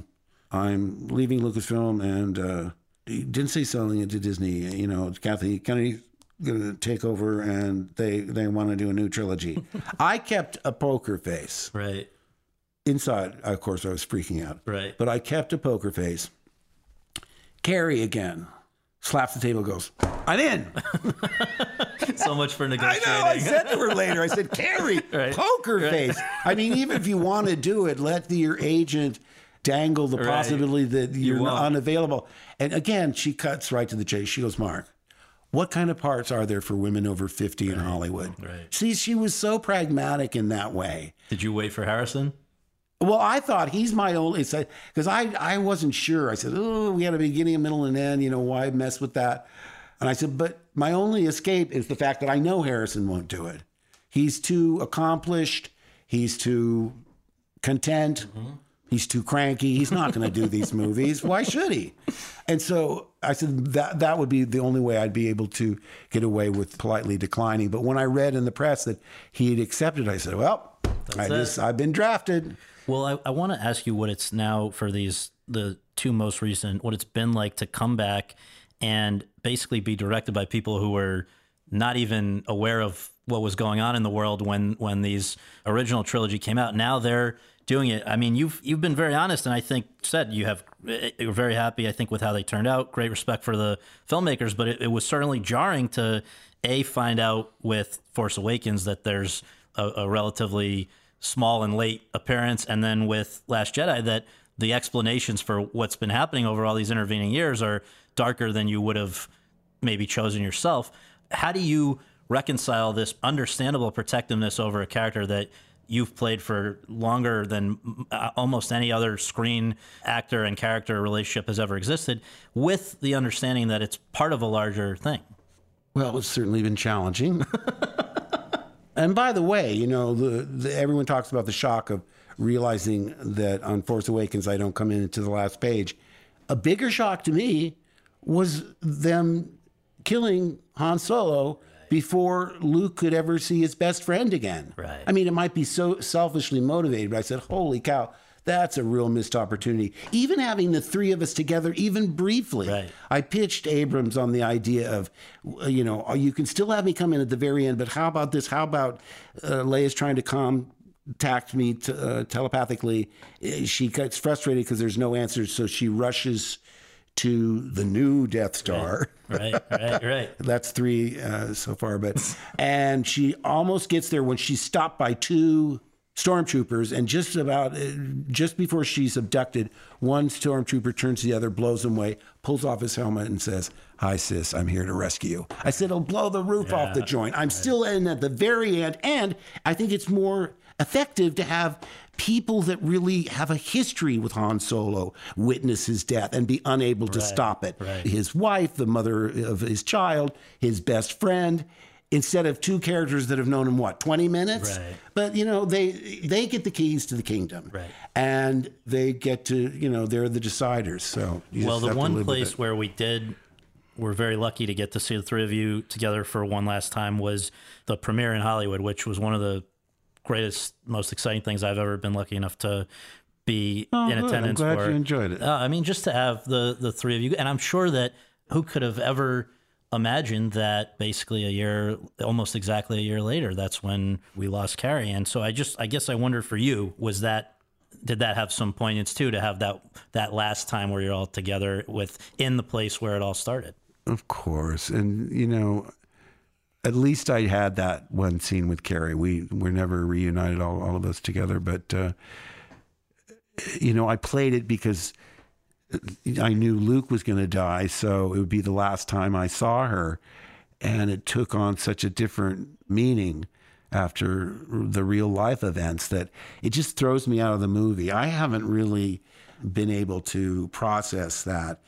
I'm leaving Lucasfilm, and he didn't say selling it to Disney. Kathy Kennedy's going to take over, and they want to do a new trilogy. I kept a poker face. Right. Inside, of course, I was freaking out. Right. But I kept a poker face. Carrie again slaps the table, goes, I'm in. So much for negotiating. I know. I said to her later, I said, Carrie, right, poker face. I mean, even if you want to do it, let your agent dangle the possibility that you're unavailable. And again, she cuts right to the chase. She goes, Mark, what kind of parts are there for women over 50 in Hollywood? Right. See, she was so pragmatic in that way. Did you wait for Harrison? Well, I thought he's my only, because I wasn't sure. I said, we had a beginning, a middle, and end. Why mess with that? And I said, but my only escape is the fact that I know Harrison won't do it. He's too accomplished. He's too content. Mm-hmm. He's too cranky. He's not going to do these movies. Why should he? And so I said that would be the only way I'd be able to get away with politely declining. But when I read in the press that he had accepted, I said, well, I've been drafted. Well, I want to ask you what it's now for the two most recent, what it's been like to come back and basically be directed by people who were not even aware of what was going on in the world when these original trilogy came out. Now they're doing it. I mean, you've been very honest, and I think said you're very happy, I think, with how they turned out. Great respect for the filmmakers, but it was certainly jarring to find out with Force Awakens that there's a relatively small and late appearance, and then with Last Jedi that the explanations for what's been happening over all these intervening years are darker than you would have maybe chosen yourself. How do you reconcile this understandable protectiveness over a character that you've played for longer than almost any other screen actor and character relationship has ever existed, with the understanding that it's part of a larger thing? Well, it's certainly been challenging. And by the way, you know, everyone talks about the shock of realizing that on Force Awakens I don't come into the last page. A bigger shock to me was them killing Han Solo before Luke could ever see his best friend again. Right. I mean, it might be so selfishly motivated, but I said, holy cow, that's a real missed opportunity. Even having the three of us together, even briefly. Right. I pitched Abrams on the idea of, you know, you can still have me come in at the very end, but how about this? How about Leia's trying to contact me telepathically? She gets frustrated because there's no answers, so she rushes to the new Death Star. Right. That's 3 so far, and she almost gets there when she's stopped by 2 stormtroopers, and just before she's abducted, one stormtrooper turns to the other, blows him away, pulls off his helmet, and says, "Hi, sis, I'm here to rescue you." I said, "It'll blow the roof off the joint." I'm still in at the very end, and I think it's more effective to have people that really have a history with Han Solo witness his death and be unable to stop it. Right. His wife, the mother of his child, his best friend, instead of 2 characters that have known him, 20 minutes? Right. But, you know, they get the keys to the kingdom. Right. And they get to, you know, they're the deciders. So the one place where we're very lucky to get to see the 3 of you together for one last time was the premiere in Hollywood, which was one of the greatest, most exciting things I've ever been lucky enough to be in attendance for. I'm glad you enjoyed it. I mean, just to have the 3 of you, and I'm sure that who could have ever imagined that basically almost exactly a year later, that's when we lost Carrie. And so I guess I wonder for you, did that have some poignance too, to have that last time where you're all together in the place where it all started? Of course. And, you know, at least I had that one scene with Carrie. We were never reunited, all of us together. But, you know, I played it because I knew Luke was going to die, so it would be the last time I saw her. And it took on such a different meaning after the real life events that it just throws me out of the movie. I haven't really been able to process that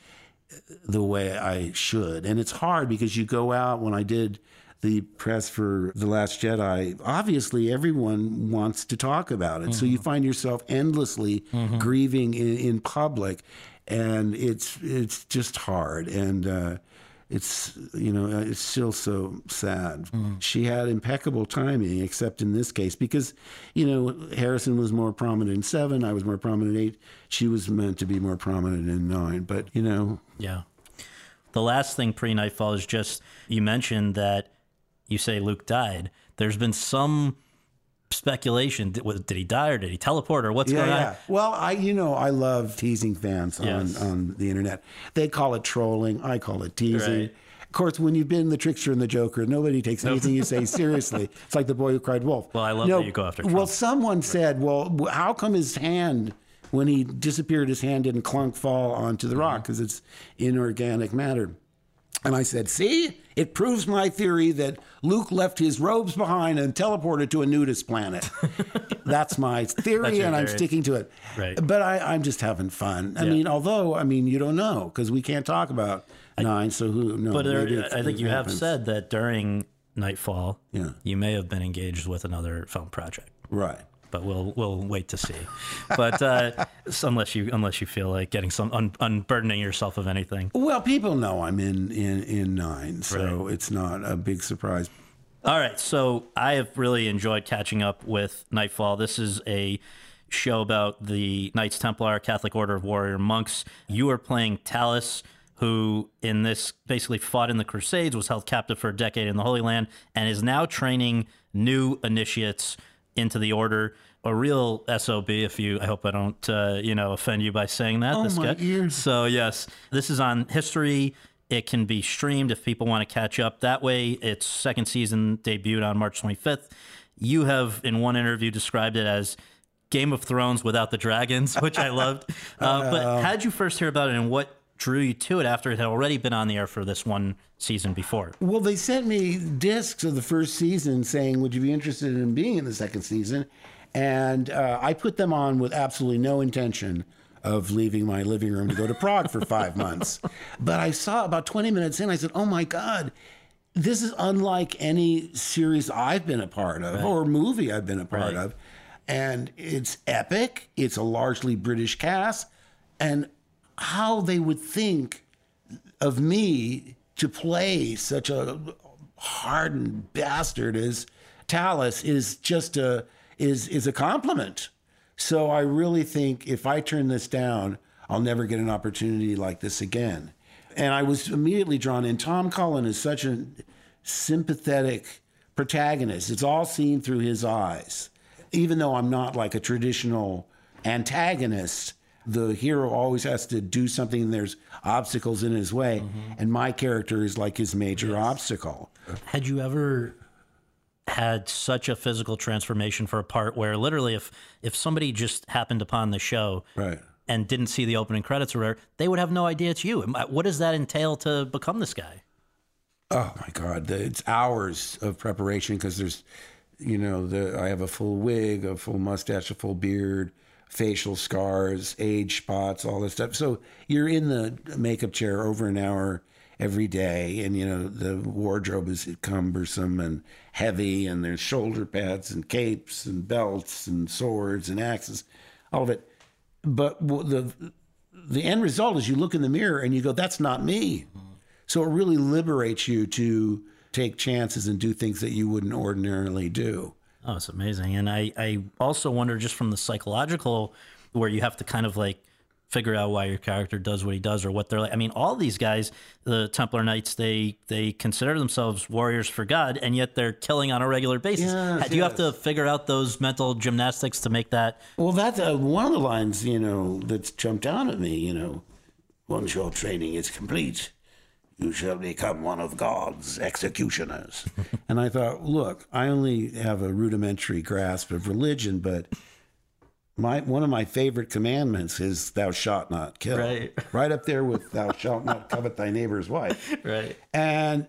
the way I should. And it's hard because you go out, when I did the press for The Last Jedi, obviously everyone wants to talk about it. Mm-hmm. So you find yourself endlessly grieving in public, and it's just hard. And it's, you know, it's still so sad. She had impeccable timing, except in this case, because, you know, Harrison was more prominent in 7, I was more prominent in 8. She was meant to be more prominent in 9, but, you know. Yeah. The last thing pre-Nightfall is just, you mentioned that you say Luke died. There's been some speculation. Did he die, or did he teleport, or what's going on? Well, I love teasing fans on the internet. They call it trolling. I call it teasing. Right. Of course, when you've been the trickster and the joker, nobody takes anything you say seriously. It's like the boy who cried wolf. Well, I love that you go after Trump. Well, someone said, well, how come his hand, when he disappeared, his hand didn't fall onto the rock? Because it's inorganic matter. And I said, see, it proves my theory that Luke left his robes behind and teleported to a nudist planet. That's my theory, and I'm sticking to it. Right. But I'm just having fun. I mean, you don't know, because we can't talk about 9, so who knows? But I think you have said that during Nightfall, you may have been engaged with another film project. Right. But we'll wait to see. But unless you feel like getting some unburdening yourself of anything. Well, people know I'm in 9, so It's not a big surprise. All right, so I have really enjoyed catching up with Nightfall. This is a show about the Knights Templar, Catholic Order of Warrior Monks. You are playing Talis, who in this basically fought in the Crusades, was held captive for a decade in the Holy Land, and is now training new initiates into the order. A real SOB, I hope I don't, offend you by saying that. Oh, my ears. So, yes, this is on History. It can be streamed if people want to catch up. That way, its second season debuted on March 25th. You have, in one interview, described it as Game of Thrones without the dragons, which I loved. But how did you first hear about it, and what drew you to it after it had already been on the air for this one season before? Well, they sent me discs of the first season saying, would you be interested in being in the second season? And I put them on with absolutely no intention of leaving my living room to go to Prague for 5 months. But I saw about 20 minutes in, I said, oh my God, this is unlike any series I've been a part of or movie I've been a part of. And it's epic. It's a largely British cast. And how they would think of me to play such a hardened bastard as Tallis is just is a compliment. So I really think if I turn this down, I'll never get an opportunity like this again. And I was immediately drawn in. Tom Cullen is such a sympathetic protagonist. It's all seen through his eyes. Even though I'm not like a traditional antagonist, the hero always has to do something and there's obstacles in his way. And my character is like his major obstacle. Had you ever had such a physical transformation for a part where literally if somebody just happened upon the show and didn't see the opening credits or whatever, they would have no idea it's you? What does that entail to become this guy? Oh my God, it's hours of preparation because there's, I have a full wig, a full mustache, a full beard, facial scars, age spots, all this stuff. So you're in the makeup chair over an hour every day, and the wardrobe is cumbersome and heavy, and there's shoulder pads and capes and belts and swords and axes, all of it. But the end result is you look in the mirror and you go, that's not me. So it really liberates you to take chances and do things that you wouldn't ordinarily do. Oh, it's amazing. And I also wonder, just from the psychological, where you have to kind of like figure out why your character does what he does or what they're like. I mean, all these guys, the Templar Knights, they consider themselves warriors for God, and yet they're killing on a regular basis. Do you have to figure out those mental gymnastics to make that? Well, that's one of the lines, that's jumped out at me, once your training is complete, you shall become one of God's executioners. And I thought, look, I only have a rudimentary grasp of religion, but one of my favorite commandments is thou shalt not kill. Right up there with thou shalt not covet thy neighbor's wife. And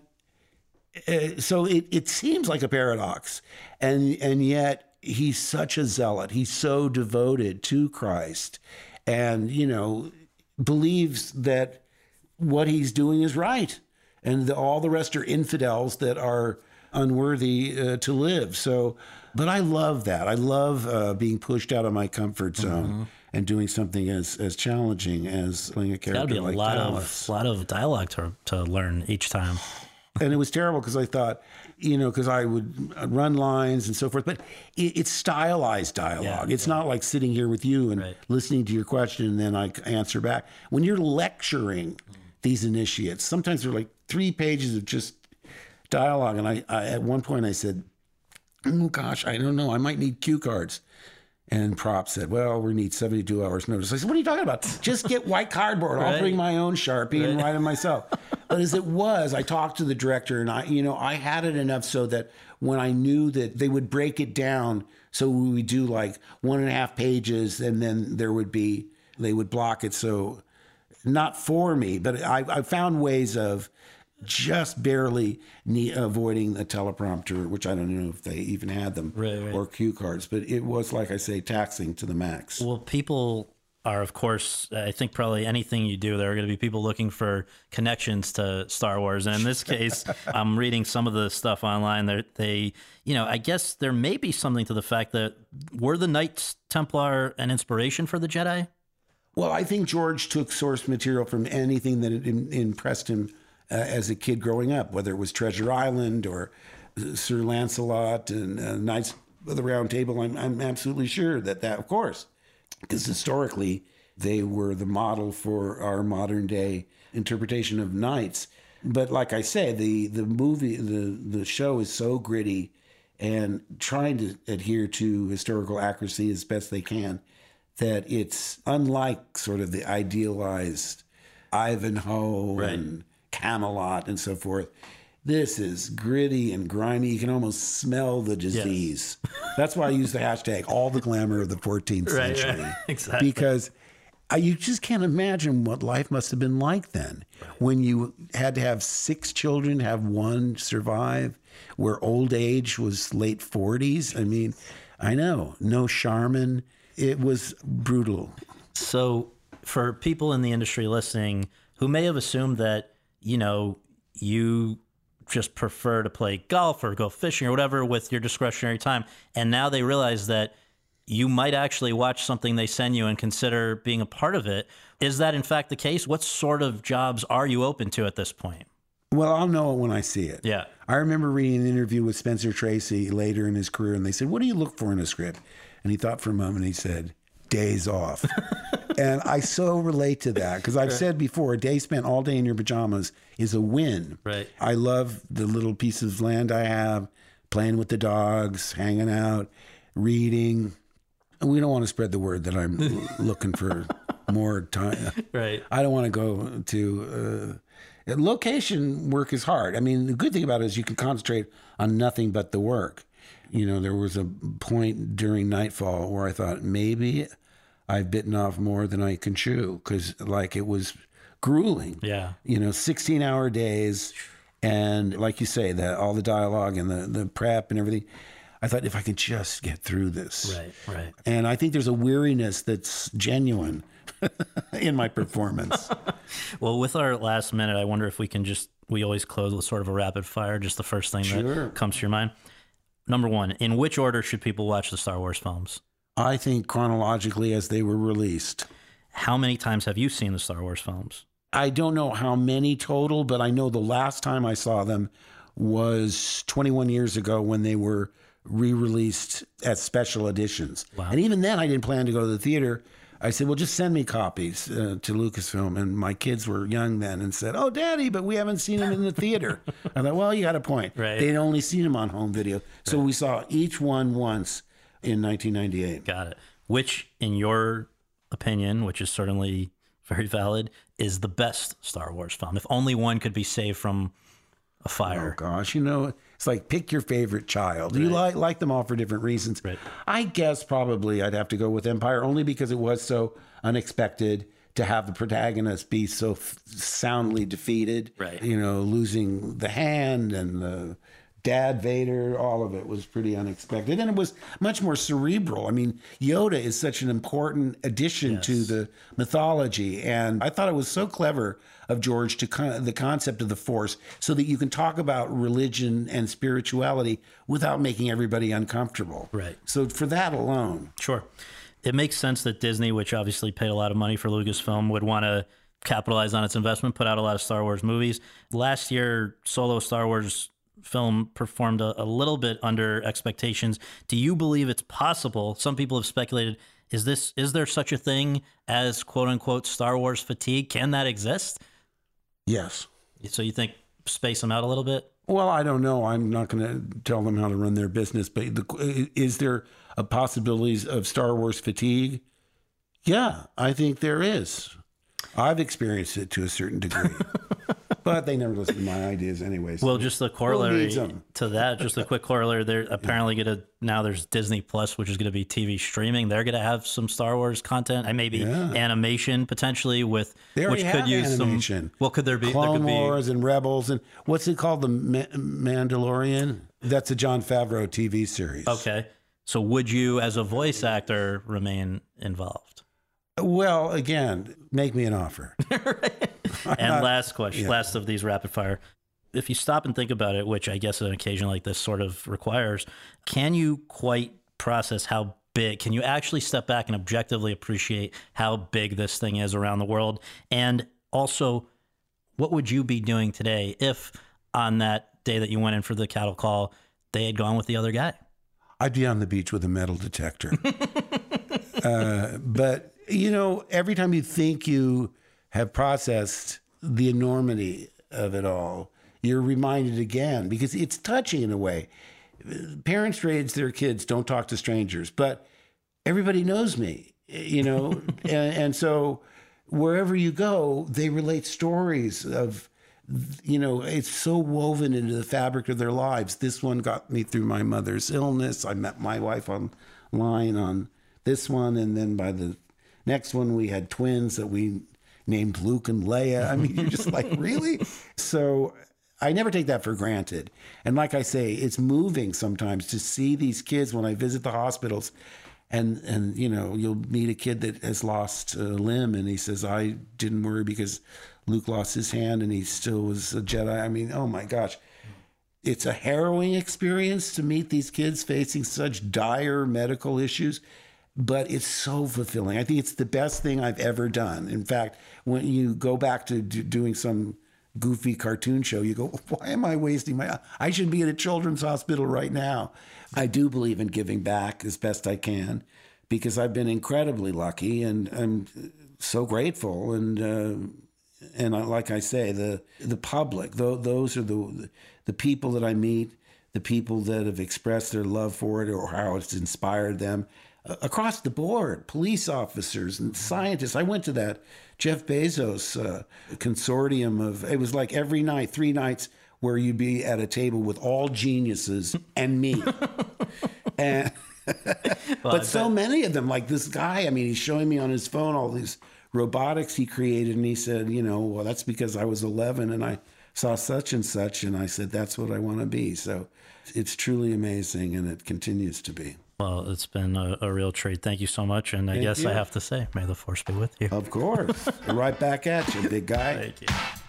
so it seems like a paradox. And yet he's such a zealot. He's so devoted to Christ and, believes that what he's doing is right. And all the rest are infidels that are unworthy to live. So, but I love that. I love being pushed out of my comfort zone and doing something as challenging as playing a character like Tallis. A lot of dialogue to learn each time. And it was terrible because I thought, because I would run lines and so forth, but it's stylized dialogue. It's not like sitting here with you and listening to your question and then I answer back. When you're lecturing these initiates, sometimes they're like 3 pages of just dialogue. And I at one point I said, oh gosh, I don't know, I might need cue cards. And Prop said, well, we need 72 hours notice. I said, what are you talking about? Just get white cardboard. I'll bring my own Sharpie and write them myself. But as it was, I talked to the director and I had it enough so that when I knew that they would break it down, so we would do like 1.5 pages and then they would block it. So not for me, but I found ways of just barely avoiding the teleprompter, which I don't know if they even had them, or cue cards. But it was, like I say, taxing to the max. Well, people are, of course, I think probably anything you do, there are going to be people looking for connections to Star Wars. And in this case, I'm reading some of the stuff online. I guess there may be something to the fact that were the Knights Templar an inspiration for the Jedi? Well, I think George took source material from anything that impressed him as a kid growing up, whether it was Treasure Island or Sir Lancelot and Knights of the Round Table. I'm absolutely sure that of course, because historically They were the model for our modern day interpretation of knights. But like I say, the movie, the show is so gritty and trying to adhere to historical accuracy as best they can that it's unlike sort of the idealized Ivanhoe and Camelot and so forth. This is gritty and grimy. You can almost smell the disease. Yes. That's why I use the hashtag all the glamour of the 14th century. Right. Exactly. Because you just can't imagine what life must have been like then when you had to have 6 children, have one survive, where old age was late 40s. I mean, I know, no Charmin. It was brutal. So for people in the industry listening who may have assumed that, you just prefer to play golf or go fishing or whatever with your discretionary time, and now they realize that you might actually watch something they send you and consider being a part of it. Is that in fact the case? What sort of jobs are you open to at this point? Well, I'll know it when I see it. Yeah. I remember reading an interview with Spencer Tracy later in his career, and they said, what do you look for in a script? And he thought for a moment, he said, days off. And I so relate to that because I've said before, a day spent all day in your pajamas is a win. Right. I love the little piece of land I have, playing with the dogs, hanging out, reading. We don't want to spread the word that I'm looking for more time. Right. I don't want to go to location work is hard. I mean, the good thing about it is you can concentrate on nothing but the work. There was a point during Nightfall where I thought maybe I've bitten off more than I can chew because it was grueling. Yeah. 16-hour days. And like you say, all the dialogue and the prep and everything. I thought if I could just get through this. Right. And I think there's a weariness that's genuine in my performance. Well, with our last minute, I wonder if we always close with sort of a rapid fire, just the first thing that comes to your mind. Number one, in which order should people watch the Star Wars films? I think chronologically as they were released. How many times have you seen the Star Wars films? I don't know how many total, but I know the last time I saw them was 21 years ago when they were re-released as special editions. Wow. And even then I didn't plan to go to the theater. I said, well, just send me copies to Lucasfilm. And my kids were young then and said, oh, Daddy, but we haven't seen them in the theater. I thought, well, you got a point. Right. They'd only seen them on home video. So we saw each one once in 1998. Got it. Which, in your opinion, which is certainly very valid, is the best Star Wars film? If only one could be saved from a fire. Oh, gosh. It's like pick your favorite child. You like them all for different reasons. Right. I guess probably I'd have to go with Empire only because it was so unexpected to have the protagonist be so soundly defeated. Right. Losing the hand and the Dad Vader, all of it was pretty unexpected. And it was much more cerebral. I mean, Yoda is such an important addition to the mythology. And I thought it was so clever of George to the concept of the Force so that you can talk about religion and spirituality without making everybody uncomfortable. Right. So for that alone. Sure. It makes sense that Disney, which obviously paid a lot of money for Lucasfilm, would want to capitalize on its investment, put out a lot of Star Wars movies. Last year, Solo Star Wars film performed a little bit under expectations. Do you believe it's possible? Some people have speculated, is there such a thing as quote unquote Star Wars fatigue? Can that exist? Yes. So you think space them out a little bit? Well, I don't know. I'm not going to tell them how to run their business, but is there a possibility of Star Wars fatigue? Yeah, I think there is. I've experienced it to a certain degree. But they never listen to my ideas anyways. Well, just the corollary to that, just a quick corollary, they're apparently now there's Disney Plus, which is going to be TV streaming. They're going to have some Star Wars content and maybe animation potentially which could use animation. What could there be? Clone Wars and Rebels and what's it called? The Mandalorian? That's a Jon Favreau TV series. Okay. So would you, as a voice actor, remain involved? Well, again, make me an offer. And last question, last of these rapid fire. If you stop and think about it, which I guess an occasion like this sort of requires, can you quite process how big? Can you actually step back and objectively appreciate how big this thing is around the world? And also, what would you be doing today if on that day that you went in for the cattle call, they had gone with the other guy? I'd be on the beach with a metal detector. But You know, every time you think you have processed the enormity of it all, you're reminded again, because it's touching in a way. Parents raise their kids, don't talk to strangers, but everybody knows me, you know, and so wherever you go, they relate stories of, you know, it's so woven into the fabric of their lives. This one got me through my mother's illness. I met my wife online on this one, and then by the next one, we had twins that we named Luke and Leia. I mean, you're just like, really? So I never take that for granted. And like I say, it's moving sometimes to see these kids when I visit the hospitals. And you know, you'll meet a kid that has lost a limb, and he says, I didn't worry because Luke lost his hand and he still was a Jedi. I mean, oh my gosh. It's a harrowing experience to meet these kids facing such dire medical issues, but it's so fulfilling. I think it's the best thing I've ever done. In fact, when you go back to doing some goofy cartoon show, you go, why am I wasting I should be at a children's hospital right now. I do believe in giving back as best I can, because I've been incredibly lucky, and I'm so grateful. And like I say, the public, those are the people that I meet, the people that have expressed their love for it or how it's inspired them. Across the board, police officers and scientists. I went to that Jeff Bezos consortium of, it was like every night, 3 nights, where you'd be at a table with all geniuses and me. And but so many of them, like this guy, I mean, he's showing me on his phone all these robotics he created, and he said, you know, well, that's because I was 11 and I saw such and such, and I said, that's what I want to be. So it's truly amazing, and it continues to be. Well, it's been a real treat. Thank you so much. And I guess I have to say, may the force be with you. Of course. Right back at you, big guy. Thank you.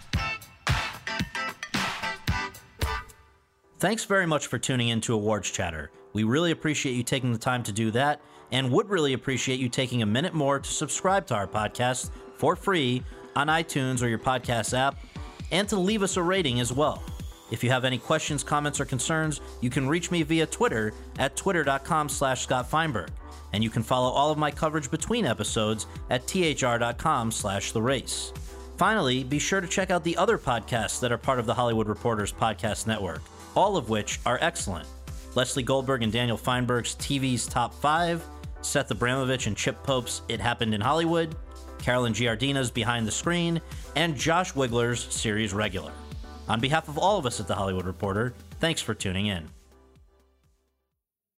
Thanks very much for tuning in to Awards Chatter. We really appreciate you taking the time to do that, and would really appreciate you taking a minute more to subscribe to our podcast for free on iTunes or your podcast app, and to leave us a rating as well. If you have any questions, comments, or concerns, you can reach me via Twitter at twitter.com/Scott Feinberg. And you can follow all of my coverage between episodes at thr.com/The Race. Finally, be sure to check out the other podcasts that are part of the Hollywood Reporters podcast network, all of which are excellent. Leslie Goldberg and Daniel Feinberg's TV's Top 5, Seth Abramovich and Chip Pope's It Happened in Hollywood, Carolyn Giardina's Behind the Screen, and Josh Wigler's Series Regular. On behalf of all of us at The Hollywood Reporter, thanks for tuning in.